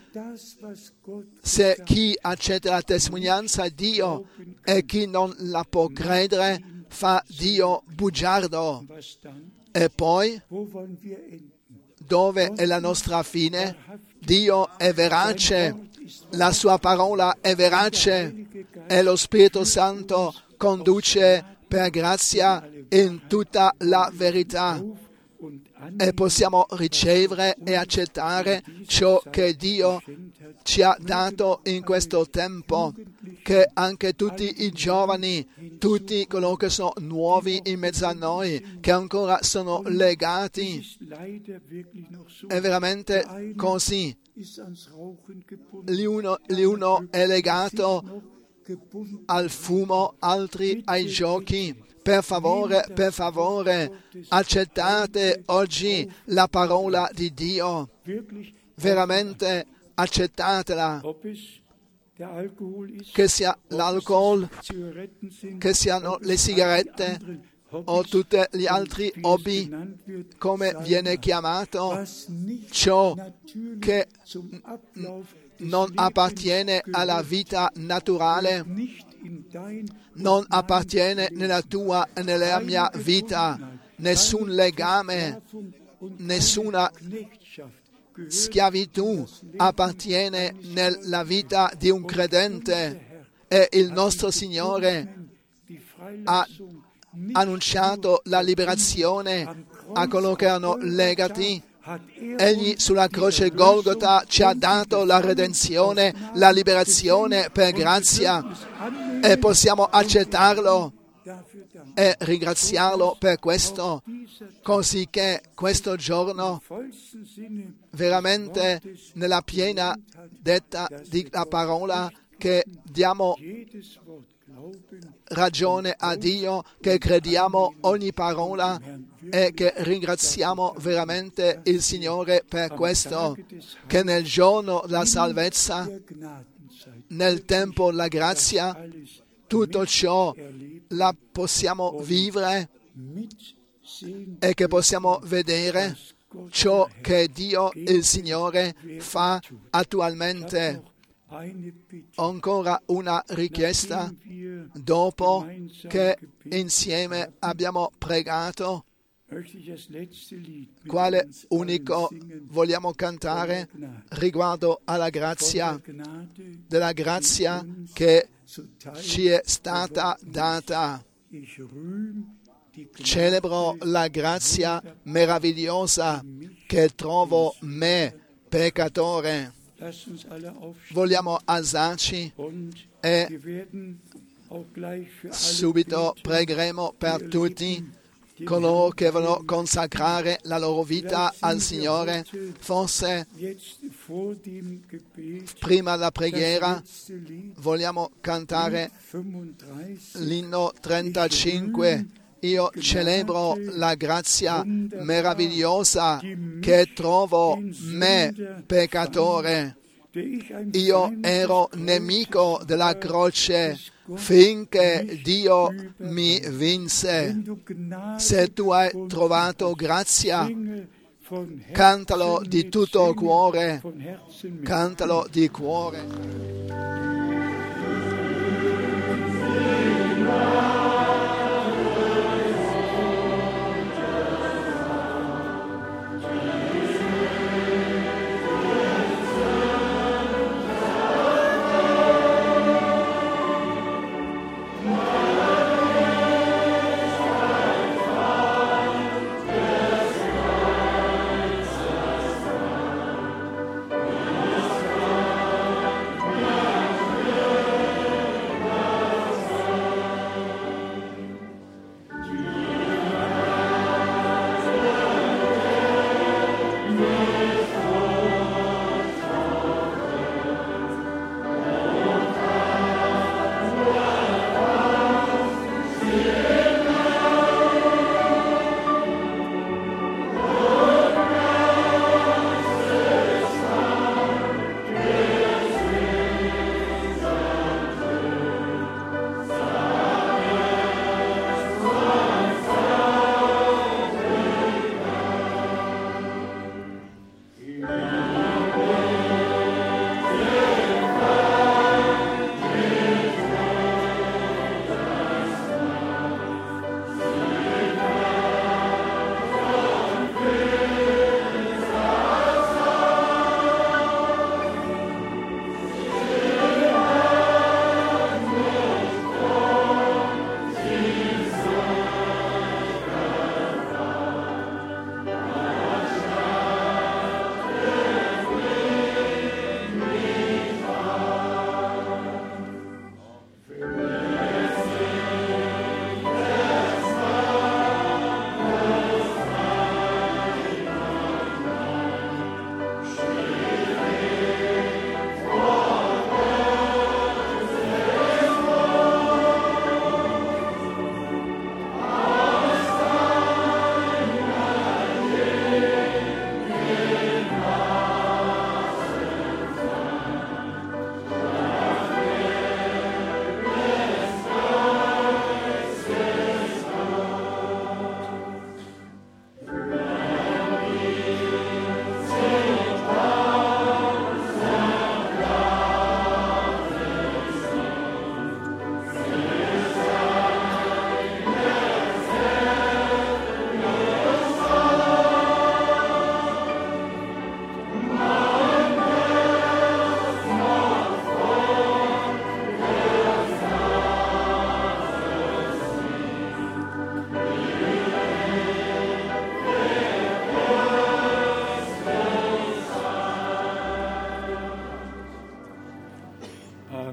se chi accetta la testimonianza di Dio e chi non la può credere fa Dio bugiardo. E poi, dove è la nostra fine? Dio è verace, la sua parola è verace e lo Spirito Santo conduce per grazia in tutta la verità. E possiamo ricevere e accettare ciò che Dio ci ha dato in questo tempo, che anche tutti i giovani, tutti coloro che sono nuovi in mezzo a noi, che ancora sono legati, è veramente così. L'uno, l'uno è legato al fumo, altri ai giochi. Per favore, per favore, accettate oggi la parola di Dio. Veramente accettatela. Che sia l'alcol, che siano le sigarette o tutti gli altri hobby, come viene chiamato, ciò che non appartiene alla vita naturale, non appartiene nella tua e nella mia vita. Nessun legame, nessuna schiavitù appartiene nella vita di un credente. E il nostro Signore ha annunciato la liberazione a coloro che erano legati. Egli sulla croce Golgota ci ha dato la redenzione, la liberazione per grazia, e possiamo accettarlo e ringraziarlo per questo, così che questo giorno veramente nella piena detta della parola, che diamo ragione a Dio, che crediamo ogni parola e che ringraziamo veramente il Signore per questo, che nel giorno della salvezza, nel tempo della grazia, tutto ciò la possiamo vivere e che possiamo vedere ciò che Dio, il Signore, fa attualmente. Ancora una richiesta, dopo che insieme abbiamo pregato, quale unico vogliamo cantare riguardo alla grazia, della grazia che ci è stata data. Celebro la grazia meravigliosa che trovo me, peccatore. Vogliamo alzarci e subito pregheremo per tutti coloro che vogliono consacrare la loro vita al Signore. Forse prima della preghiera vogliamo cantare l'inno trentacinque. Io celebro la grazia meravigliosa che trovo me, peccatore. Io ero nemico della croce finché Dio mi vinse. Se tu hai trovato grazia, cantalo di tutto cuore, cantalo di cuore.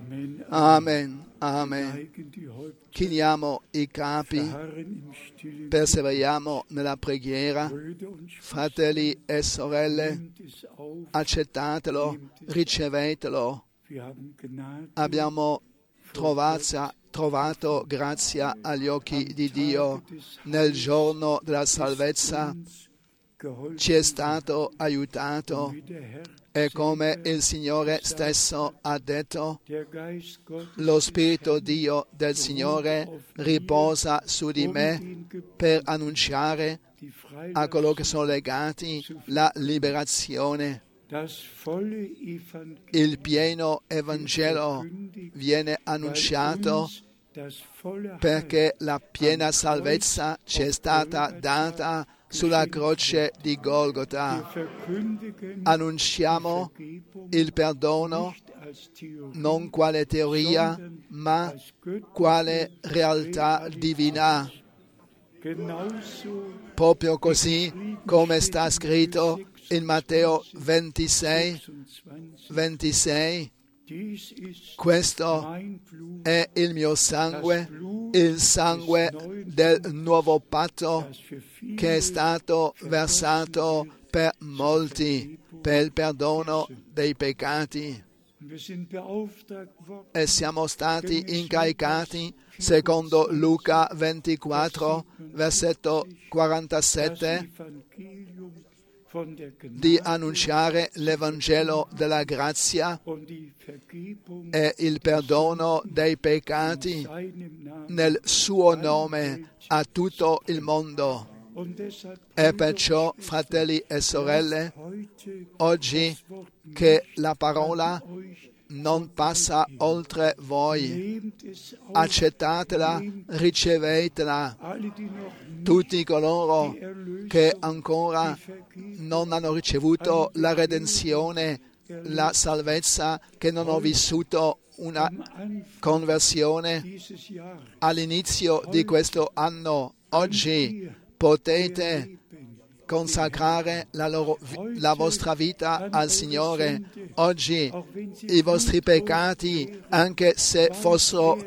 Amen. Amen. Amen. Neigen die Häupter, Chiniamo i capi, verharren im stillen perseveriamo nella preghiera. Brüder und Schwestern, Fratelli e sorelle, nehmt es auf. accettatelo, ricevetelo. Wir haben Gnade Abbiamo trovato, trovato grazia agli occhi di Dio. Nel giorno della salvezza uns geholfen, ci è stato aiutato wie der Herr, e come il Signore stesso ha detto, der Geist Gottes, lo Spirito Dio del Signore riposa su di me per annunciare die a coloro che Freilassung, sono legati la liberazione. das volle Evangelium, Il pieno Evangelo viene annunciato uns das volle Heil perché la piena salvezza ci è stata data sulla croce di Golgotha. Wir verkündigen Annunciamo Vergebung il perdono nicht als Theorie, non quale teoria, ma als göttliche quale realtà divina. Genauso Proprio così come sta scritto in Matteo ventisei, sechsundzwanzig, ventisei, dies ist questo mein Blut, è il mio sangue, il sangue del nuovo patto das für viele che è stato versato per molti per il perdono dei peccati. wir sind beauftragt worden, E siamo stati incaricati, secondo Luca ventiquattro, versetto das quarantasette, Evangelium von der di Gnade annunciare l'Evangelo della grazia und die Vergebung e il perdono dei in peccati seinem Namen. nel suo nome a tutto il mondo. Und deshalb, E perciò, fratelli e sorelle, heute oggi das Wort che la parola euch, non passa oltre voi, nehmt es auf, accettatela, ricevetela. alle, die noch nicht Tutti coloro die Erlösung, che ancora die Vergebung, non hanno ricevuto la redenzione, la salvezza, che non hanno vissuto una am Anfang conversione dieses Jahres, all'inizio di questo anno. Oggi potete consacrare la, loro, la vostra vita al Signore. Oggi i vostri peccati, anche se fossero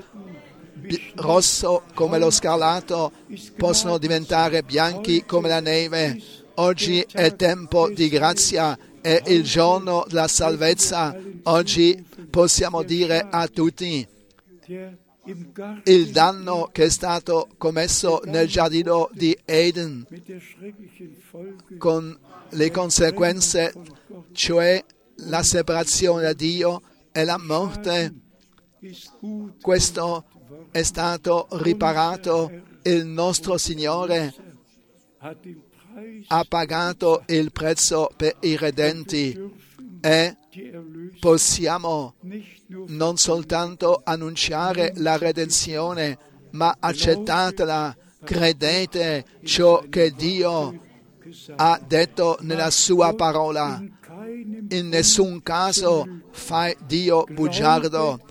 bi- rosso come lo scarlatto, possono diventare bianchi come la neve. Oggi è tempo di grazia, è il giorno della salvezza. Oggi possiamo dire a tutti: der im Garten il danno che è stato commesso nel giardino di Eden, mit der schrecklichen Folge con le conseguenze, cioè la separazione da Dio e la morte, ist gut, questo è stato riparato. Il nostro Signore hat den Preis ha pagato il prezzo per i redenti dürfen e die Erlösung possiamo nicht nur non soltanto annunciare la redenzione, ma accettatela, credete ciò che Dio gesagt, ha detto nella sua parola. in keinem In nessun caso fai Dio bugiardo.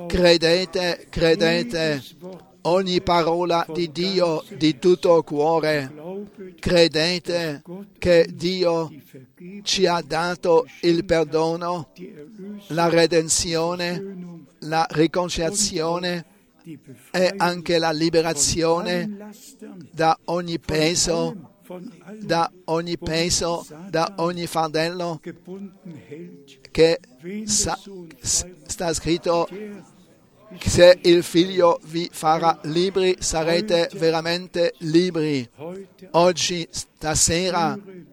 Credete, credete ogni parola di Dio di tutto cuore. glaubet, Credete che Dio die Vergebung, ci ha dato il perdono, die Erlösung, la redenzione, Versöhnung, la riconciliazione die e Befreiung anche la allen liberazione Lastern, da ogni peso, von allem da ogni peso, da ogni fardello gebunden hält. che Wen sa- der Sohn s- frei sta scritto: der se il figlio vi farà libri, sarete veramente libri. heute Oggi, stasera, höre,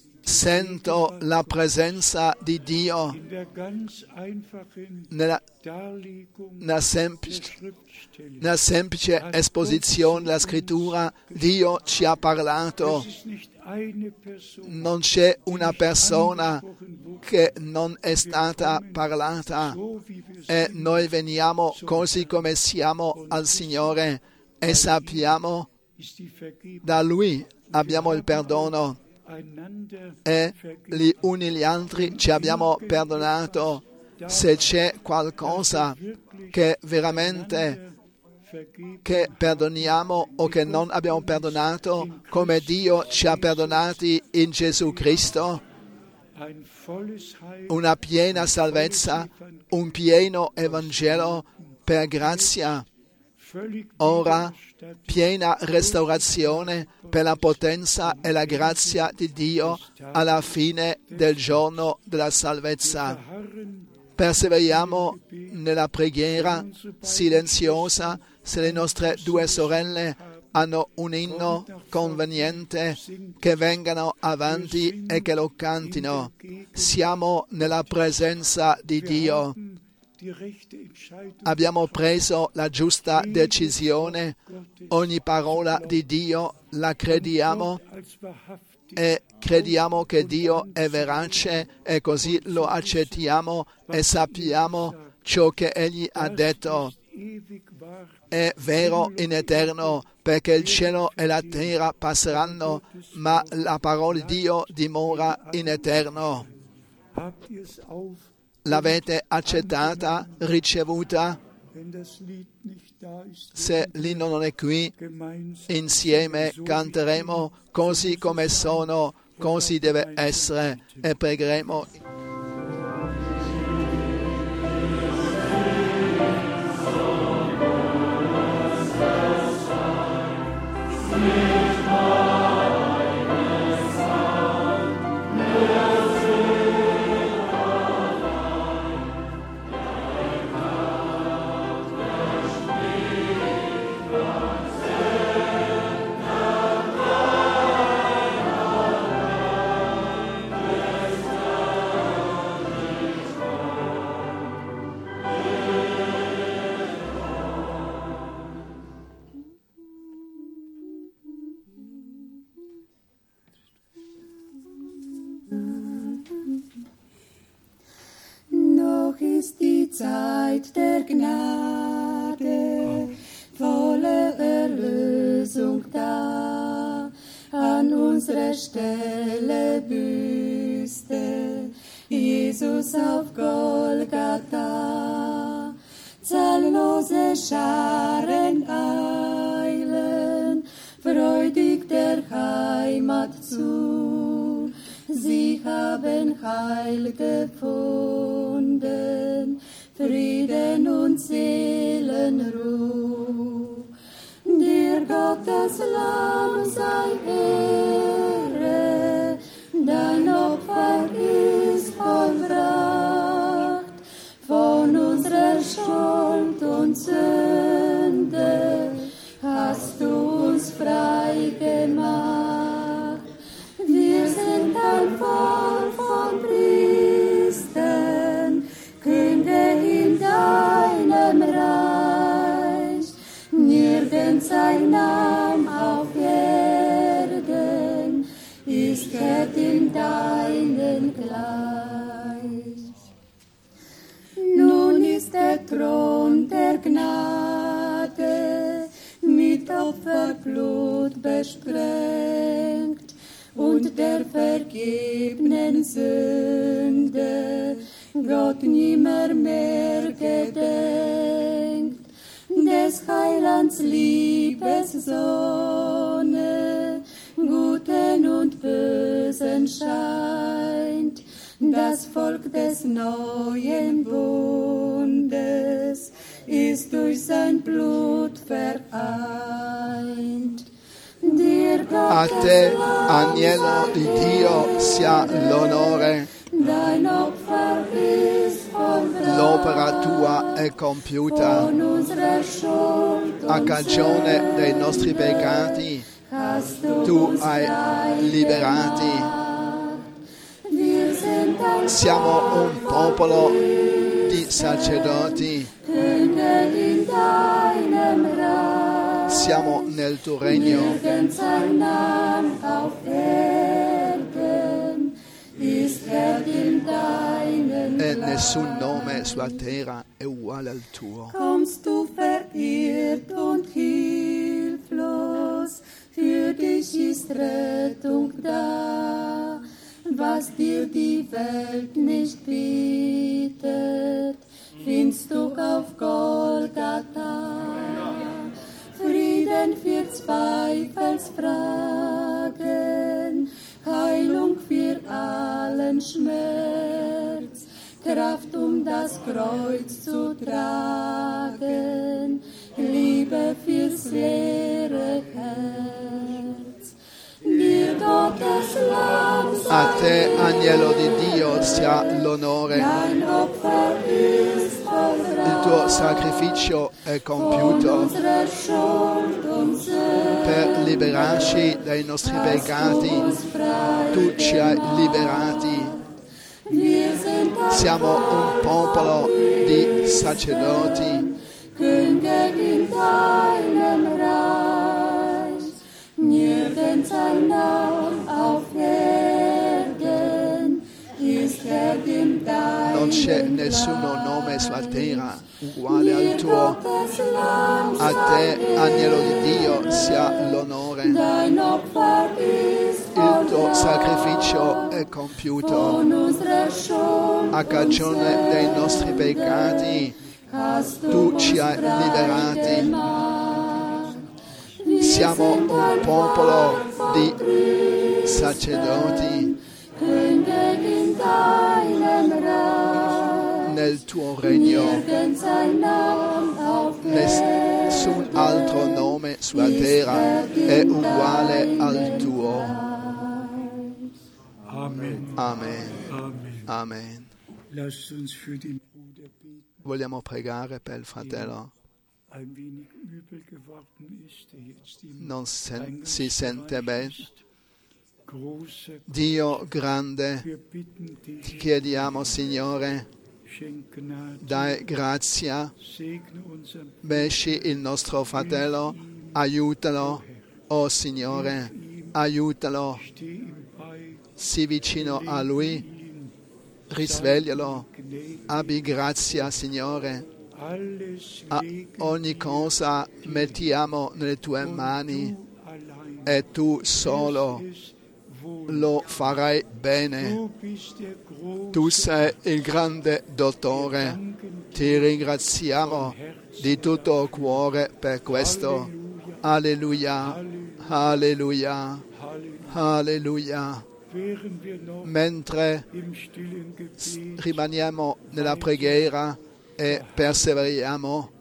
sento la presenza di Dio in der ganz einfachen nella, Darlegung nella der semplice, Schriftstelle. nella semplice esposizione della scrittura. Dio ci ha parlato. Es ist nicht eine Person, Non c'è una persona angesprochen wurde, che non è stata parlata, so wie wir e sind, noi veniamo così come siamo al Signore e sappiamo ist die Vergebung da Lui abbiamo il perdono einander e vergeben. gli uni gli altri ci abbiamo perdonato. Se c'è qualcosa che veramente Vergeben che perdoniamo o che non abbiamo perdonato, come Dio ci ha perdonati in Gesù Cristo, una piena salvezza, un pieno Evangelo per grazia. Ora piena restaurazione per la potenza e la grazia di Dio alla fine del giorno della salvezza. Perseveriamo nella preghiera silenziosa. Se le nostre due sorelle hanno un inno conveniente, che vengano avanti e che lo cantino. Siamo nella presenza di Dio. Abbiamo preso la giusta decisione, ogni parola di Dio la crediamo e crediamo che Dio è verace e così lo accettiamo e sappiamo ciò che Egli ha detto è vero in eterno, perché il cielo e la terra passeranno, ma la parola di Dio dimora in eterno. L'avete accettata, ricevuta? Se l'inno non è qui, insieme canteremo così come sono, così deve essere, e pregheremo. Zeit der Gnade, volle Erlösung da, an unserer Stelle büßte Jesus auf Golgatha. Zahllose Scharen eilen, freudig der Heimat zu, sie haben Heil gefunden, Frieden und Seelenruhe. Dir Gottes Lamm sei Ehre, dein Opfer ist vollbracht, von unserer Schuld und Sünde hast du uns frei gemacht. Wir sind ein Volk von Priestern, Könige in deinem Reich, nirgends ein Name auf Erden ist Gott in deinen gleich. Nun ist der Thron der Gnade mit Opferblut besprengt und der vergebenen Sünde Gott nimmer mehr gedenkt, des Heilands Liebessonne, Guten und Bösen scheint, das Volk des neuen Bundes ist durch sein Blut vereint. Dir A te, agnello di Dio, sia l'onore. Dein Opfer ist vollbracht, L'opera tua è compiuta. von unserer Schuld A und cagione dei nostri peccati, hast du tu uns hai frei liberati. gemacht. Wir sind ein Siamo un popolo di sacerdoti. Könige in deinem Reich. Siamo nel tuo regno. Nirgends ein Name auf Erden ist Herr in deinen E Gleich. nessun nome sulla terra è uguale al tuo. Kommst du verirrt und hilflos, für dich ist Rettung da, was dir die Welt nicht bietet, findest du auf Golgatha. Frieden für Zweifelsfragen, Heilung für allen Schmerz, Kraft, um das Kreuz zu tragen, Liebe fürs leere Herz. Dir Gottes Lamm, A te, agnello di Dio, sia l'onore. dein Opfer ist Il vollbracht, tuo sacrificio è compiuto unsere Schuld und Sünde, per liberarci dai nostri peccati. uns frei. Tu ci hai liberati. Wir sind ein Siamo un popolo di sacerdoti. Könige in deinem Reich, nirgends ein Name auf Erden ist Herr in deinem Non c'è nessuno nome sulla terra uguale al tuo. A te, agnello di Dio, sia l'onore. Dein Opfer ist Il tuo sacrificio è compiuto. von unserer Schuld A cagione dei nostri peccati, hast du tu ci uns hai frei liberati. gemacht. Wir Siamo sind un ein popolo Volk von di Priestern, sacerdoti Könige in deinem Reich. nel tuo regno. Nirgends ein Name auf Nessun altro nome sulla terra è uguale al tuo. Amen. Amen. Amen. Amen. Lasst uns für den Bruder beten, Vogliamo pregare per il fratello. ein wenig übel geworden ist, der jetzt im Non sen- si sente bene. ist. Großer Dio grande, wir bitten ti dich, chiediamo, Signore, schenk Gnade, dai grazia, segne unseren besci il nostro fratello, aiutalo, oh Signore, aiutalo, Steh ihm bei, sii vicino a lui, ihn, risveglialo, Gnade, abbi grazia, Signore. alles A legen ogni cosa mettiamo nelle tue mani du allein. e tu solo Es wohl. lo farai bene. Du bist der große Tu sei il grande dottore. Danken Ti ringraziamo di tutto cuore per questo. Alleluia, alleluia, Halleluja. alleluia. Während wir noch Mentre im stillen Gebet, rimaniamo nella preghiera e perseveriamo,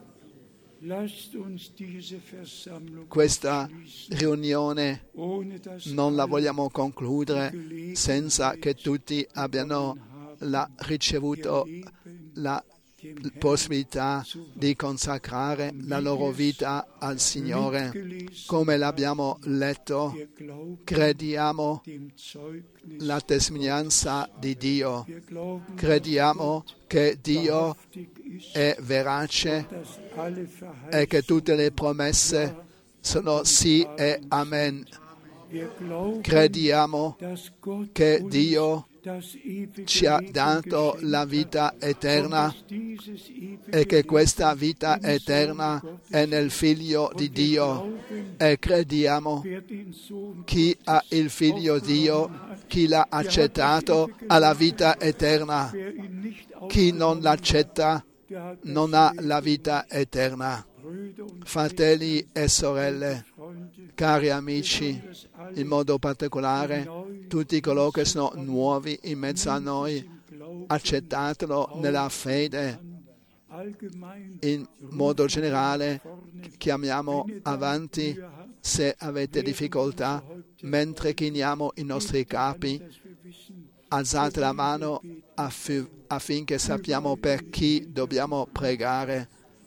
lasst uns diese Versammlung questa schließen, riunione ohne dass non la alle vogliamo concludere senza che tutti abbiano la, ricevuto ihr Leben la dem Herrn possibilità di consacrare la loro vita al Signore. mitgelesen, Come l'abbiamo letto, wir glauben crediamo dem Zeugnis, la testimonianza di Dio. wir glauben, Crediamo che Dio wahrhaftig ist, è verace dass alle e che Verheißungen, tutte le promesse sono sì e amen. wir glauben, Crediamo dass Gott che uns Dio das ewige ci ha Leben dato geschenkt la hat vita und eterna dass dieses ewige e che questa Leben vita im Sohn eterna Gottes è nel Figlio di und wir Dio. glauben, E crediamo wer den Sohn chi ha il Figlio Dio, chi l'ha accettato, ha la vita eterna. wer ihn nicht Chi non l'accetta der hat das non ha Leben. la vita eterna. Brüder und Fratelli e sorelle, Freunde, cari amici, besonders alle, in modo particolare tutti coloro che sono nuovi in mezzo a noi, im Glauben accettatelo nella fede. allgemein In modo generale chiamiamo avanti se avete difficoltà, mentre chiniamo i nostri capi, dass wir wissen, alzate la mano affi- affinché sappiamo per chi dobbiamo pregare.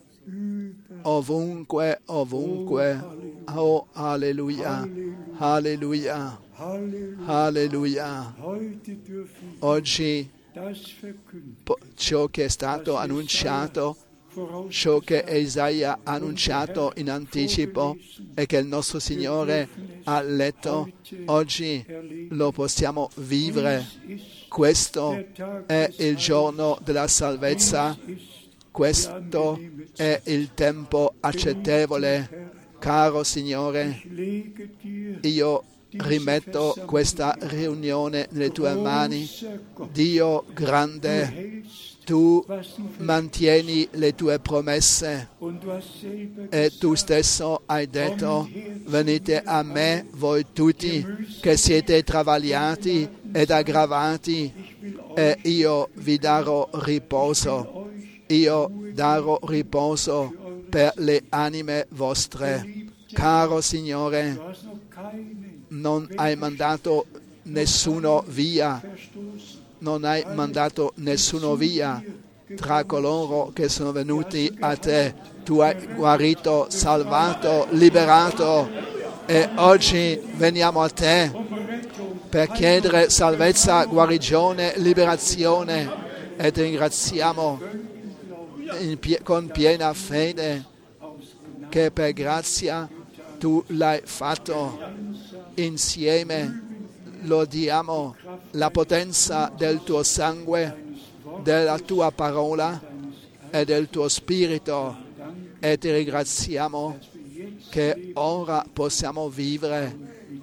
Ovunque, ovunque. Oh, alleluia, alleluia, Halleluja, alleluia. heute dürfen Oggi das verkünden. po- ciò che è stato annunciato, Voraus ciò che Isaia ha annunciato in anticipo e che il nostro Signore ha letto, oggi lo possiamo vivere. ist Questo der Tag è des il giorno della salvezza, ist questo è il tempo accettevole. Caro Signore, ich lege dir io rimetto questa riunione nelle tue mani. großer Gott, Dio du grande, hältst, tu was du versprochen mantieni le tue promesse und du hast selber e tu gesagt, stesso hai detto: venite a me voi tutti che siete travagliati ed aggravati, e io vi darò riposo. Io darò riposo per le anime vostre. Caro Signore, non hai mandato nessuno via, non hai mandato nessuno via tra coloro che sono venuti a te. Tu hai guarito, salvato, liberato, e oggi veniamo a te per chiedere salvezza, guarigione, liberazione, e ti ringraziamo in pie- con piena fede che per grazia tu l'hai fatto. Insieme lodiamo la potenza del tuo sangue, della tua parola e del tuo spirito, e ti ringraziamo che ora possiamo vivere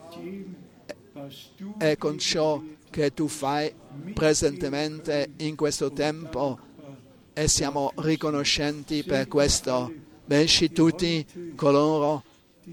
e con ciò che tu fai presentemente in questo tempo, e siamo riconoscenti per questo. Benci tutti coloro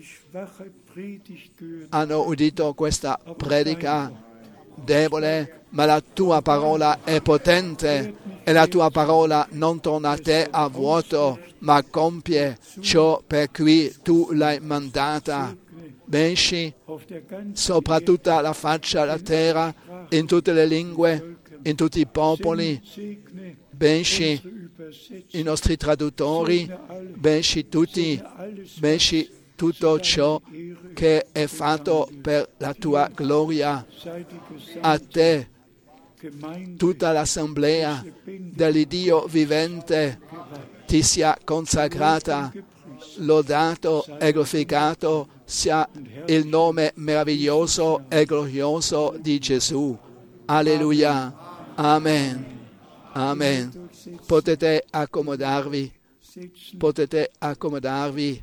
hanno udito questa predica debole, ma la tua parola è potente, e la tua parola non torna a te a vuoto, ma compie ciò per cui tu l'hai mandata. Benci sopra tutta la faccia della terra, in tutte le lingue, in tutti i popoli. Benci i nostri traduttori, benci tutti, benci tutto ciò che è fatto per la tua gloria. A te tutta l'assemblea dell'Iddio vivente ti sia consacrata. Lodato e glorificato sia il nome meraviglioso e glorioso di Gesù. Alleluia. Amen. Amen. Potete accomodarvi. Potete accomodarvi.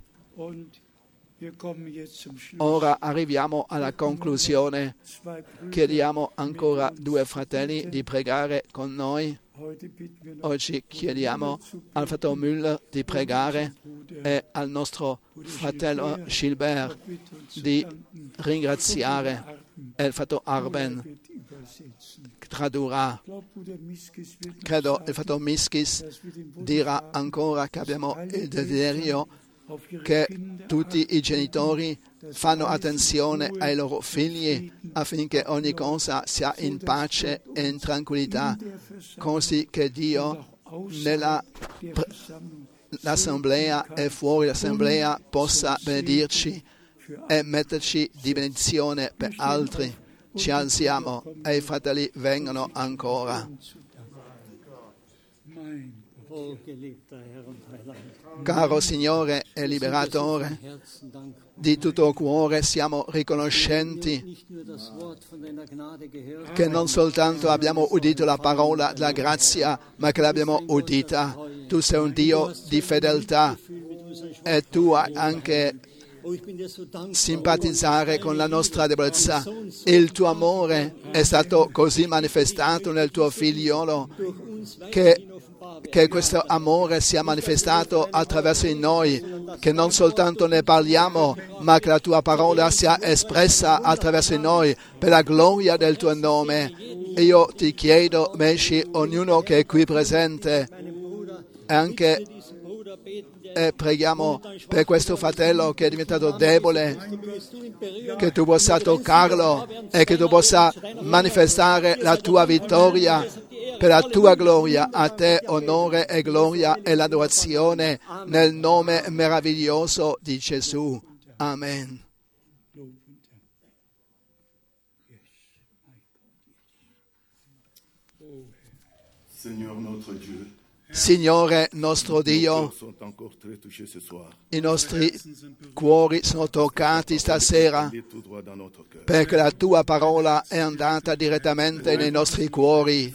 Ora arriviamo alla conclusione. Chiediamo ancora due fratelli di pregare con noi. Oggi chiediamo al fratello Müller di pregare e al nostro fratello Gilbert di ringraziare, e il fratello Arben tradurrà. Credo il fratello Miskis dirà ancora che abbiamo il desiderio che tutti i genitori fanno attenzione ai loro figli affinché ogni cosa sia in pace e in tranquillità, così che Dio nella pre- l'assemblea e fuori l'assemblea possa benedirci e metterci di benedizione per altri. Ci alziamo e i fratelli vengono ancora. Caro Signore e Liberatore, di tutto cuore siamo riconoscenti che non soltanto abbiamo udito la parola della grazia, ma che l'abbiamo udita. Tu sei un Dio di fedeltà e tu hai anche simpatizzare con la nostra debolezza. Il tuo amore è stato così manifestato nel tuo figliolo che che questo amore sia manifestato attraverso di noi, che non soltanto ne parliamo, ma che la tua parola sia espressa attraverso di noi, per la gloria del tuo nome. Io ti chiedo, benci ognuno che è qui presente, e anche e preghiamo per questo fratello che è diventato debole, che tu possa toccarlo e che tu possa manifestare la tua vittoria per la tua gloria. A te onore e gloria e l'adorazione nel nome meraviglioso di Gesù. Amen. Signore nostro Dio, i nostri cuori sono toccati stasera perché la tua parola è andata direttamente nei nostri cuori.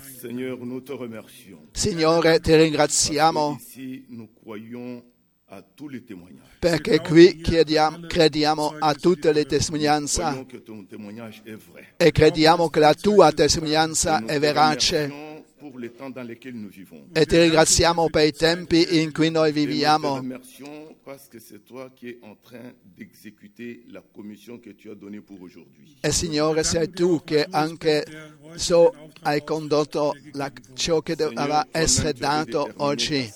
Signore, ti ringraziamo perché qui chiediamo, crediamo a tutte le testimonianze e crediamo che la tua testimonianza è verace. E ti ringraziamo per i tempi in cui noi viviamo E Signore, sei tu che anche so hai condotto la, ciò che doveva essere dato oggi.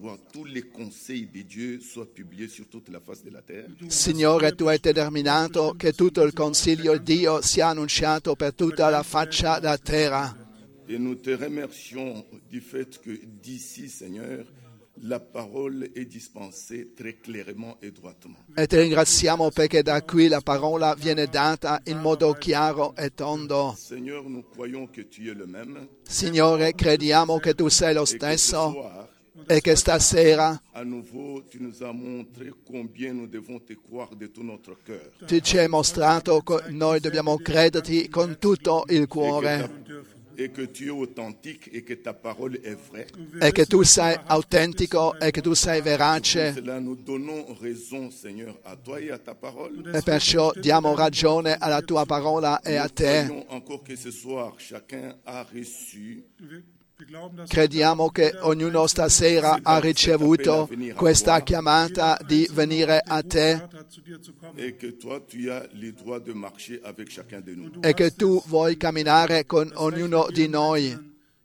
Signore, tu hai determinato che tutto il consiglio di Dio sia annunciato per tutta la faccia della terra. Et nous te remercions du fait que d'ici, Seigneur, la parole est dispensée très clairement et droitement. E ti ringraziamo perché da qui la parola viene data in modo chiaro e tondo. Seigneur, nous croyons que tu es le même. Signore, crediamo che tu sei lo stesso e che stasera à nouveau, tu nous as montré combien nous devons te croire de tout notre cœur. tu ci hai mostrato che noi dobbiamo crederti con tutto il cuore. Et que tu es authentique et que ta parole est vraie. E che tu sei autentico e che tu sei verace. Cela nous donnons raison, Seigneur, à toi et à ta parole. E perciò diamo ragione alla tua parola e a te. Croyons encore que ce soir, chacun a reçu. Crediamo che ognuno stasera ha ricevuto questa chiamata di venire a te Et que toi, tu as le droit de marcher avec chacun de nous. e che tu vuoi camminare con ognuno di noi.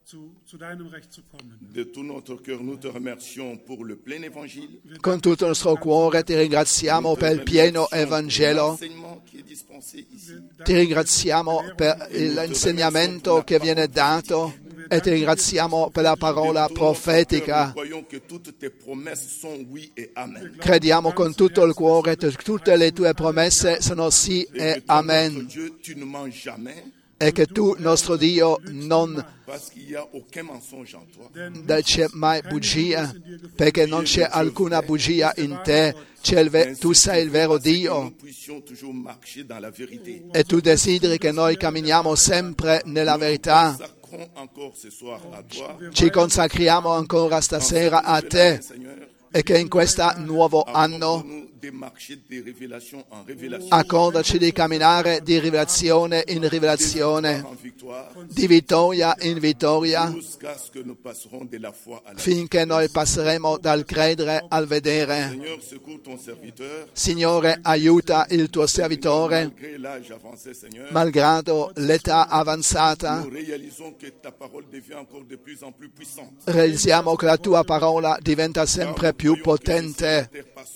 De tout notre cœur, nous te remercions pour le plein évangile. Con tutto il nostro cuore ti ringraziamo per il pieno Evangelo, L'enseignement qui est dispensé ici. ti ringraziamo per l'insegnamento che viene dato e ti ringraziamo per la parola De tout notre cœur, profetica. nous croyons que toutes tes promesses sont oui et amen. Crediamo con tutto il cuore che tutte le tue promesse sono sì Et e que toi, notre amen. Dieu, tu ne mens jamais E che tu, nostro Dio, non parce qu'il n'y a aucun mensonge en toi. c'è mai bugia, perché non c'è alcuna bugia in te, c'è il ve- tu sei il vero Que nous Dio puissions toujours marcher dans la vérité. e tu desideri che noi camminiamo sempre nella verità. Consacrons encore ce soir à toi. Ci consacriamo ancora stasera a te Seigneur, e che in questo nuovo anno accorde-nous de marcher de révélation en révélation, accordaci di camminare di rivelazione in rivelazione, en victoire, di vittoria in vittoria, jusqu'à ce que nous passerons de la foi à la finché noi passeremo dal credere al vedere. Seigneur, secours ton serviteur, Signore, aiuta il tuo servitore, malgré l'âge avancé, Seigneur. malgrado l'età avanzata. Nous réalisons que ta parole devient encore de plus en plus puissante. Realizziamo che la tua parola diventa sempre più potente,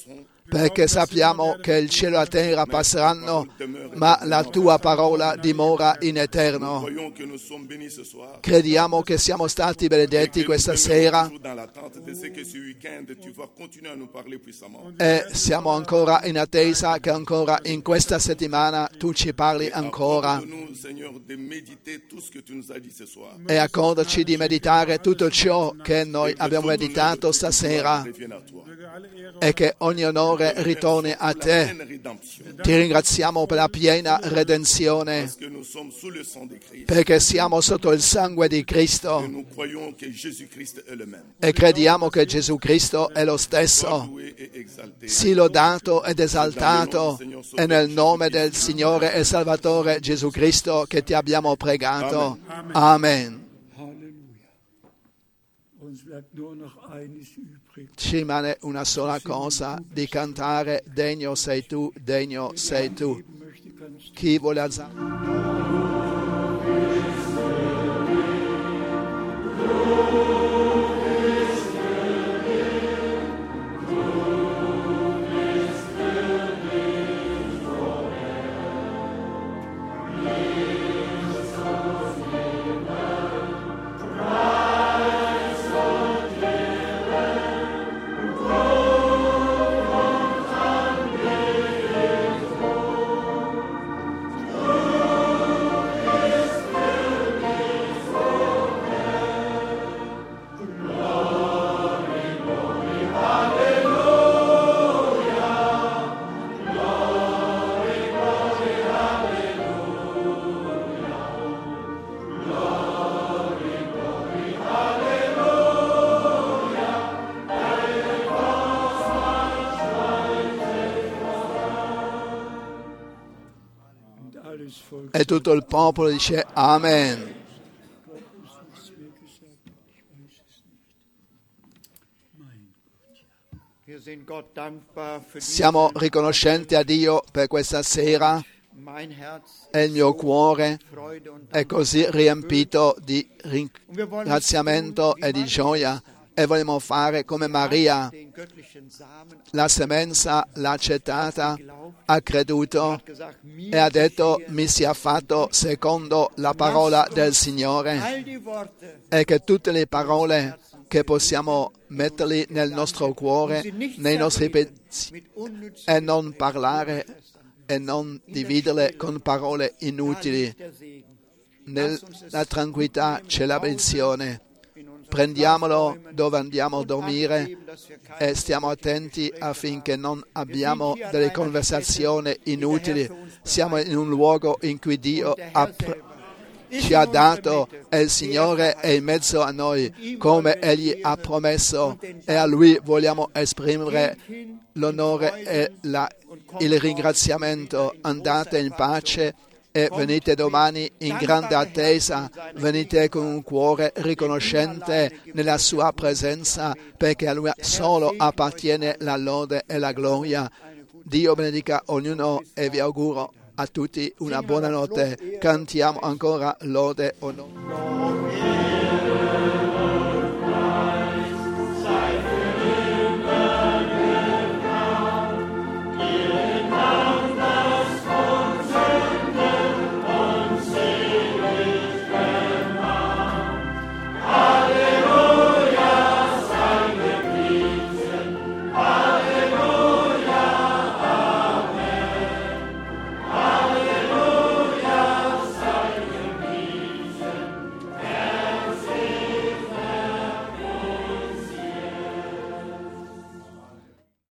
perché sappiamo che il cielo e la terra passeranno, ma la tua parola dimora in eterno. Croyons que nous sommes bénis ce soir. Crediamo che siamo stati benedetti questa sera Toujours dans l'attente de ce que ce week-end tu vas continuer à nous parler puissamment. e siamo ancora in attesa che ancora in questa settimana tu ci parli ancora. Accorde-nous, Seigneur, de méditer tout ce que tu nous as dit ce soir. E accordaci di meditare tutto ciò che noi abbiamo meditato stasera Reviens à toi. e che ogni onore ritorni a te. Pleine rédemption. Ti ringraziamo per la piena redenzione, Parce que nous sommes sous le sang de Christ. perché siamo sotto il sangue di Et Cristo nous croyons que Jésus-Christ est le même. e crediamo che Gesù Cristo è lo stesso. Loué et exalté. Sii lodato ed esaltato e nel nome del Signore e Salvatore Gesù Cristo che ti abbiamo pregato. Amen. Halleluja. Uns bleibt nur noch eines übrig. Ci rimane una sola cosa, di cantare degno sei tu, degno sei tu. Geben möchte ganz Chi vuole alzare? und alles Volk. E tutto il popolo dice Amen. Ist nichts mehr gesagt? Ich weiß es nicht. Mein Gott, ja. Wir sind Gott dankbar für Siamo riconoscenti a Dio per questa sera mein Herz e il mio cuore Freude und è così riempito di ringraziamento e di gioia e vogliamo fare come Maria, den göttlichen Samen la semenza l'ha accettata, ha creduto hat gesagt, e mir ha detto mi sia fatto secondo la parola del Signore, all die Worte, e che tutte le parole che possiamo metterli nel nostro cuore, nei nostri pensieri, mit unnützen e non parlare e non dividerle con parole inutili. der Segen Nella tranquillità c'è la benedizione. Prendiamolo dove andiamo a dormire geben, dass wir keine e stiamo attenti affinché non abbiamo delle conversazioni inutili. Siamo in un luogo in cui Dio ha pr- ci ha dato e il Signore è in mezzo a noi come Egli ha promesso, e a Lui vogliamo esprimere l'onore e la, il ringraziamento. Andate in pace e venite domani in grande attesa, venite con un cuore riconoscente nella sua presenza, perché a Lui solo appartiene la lode e la gloria. Dio benedica ognuno e vi auguro a tutti una buona notte. Cantiamo ancora lode e onore.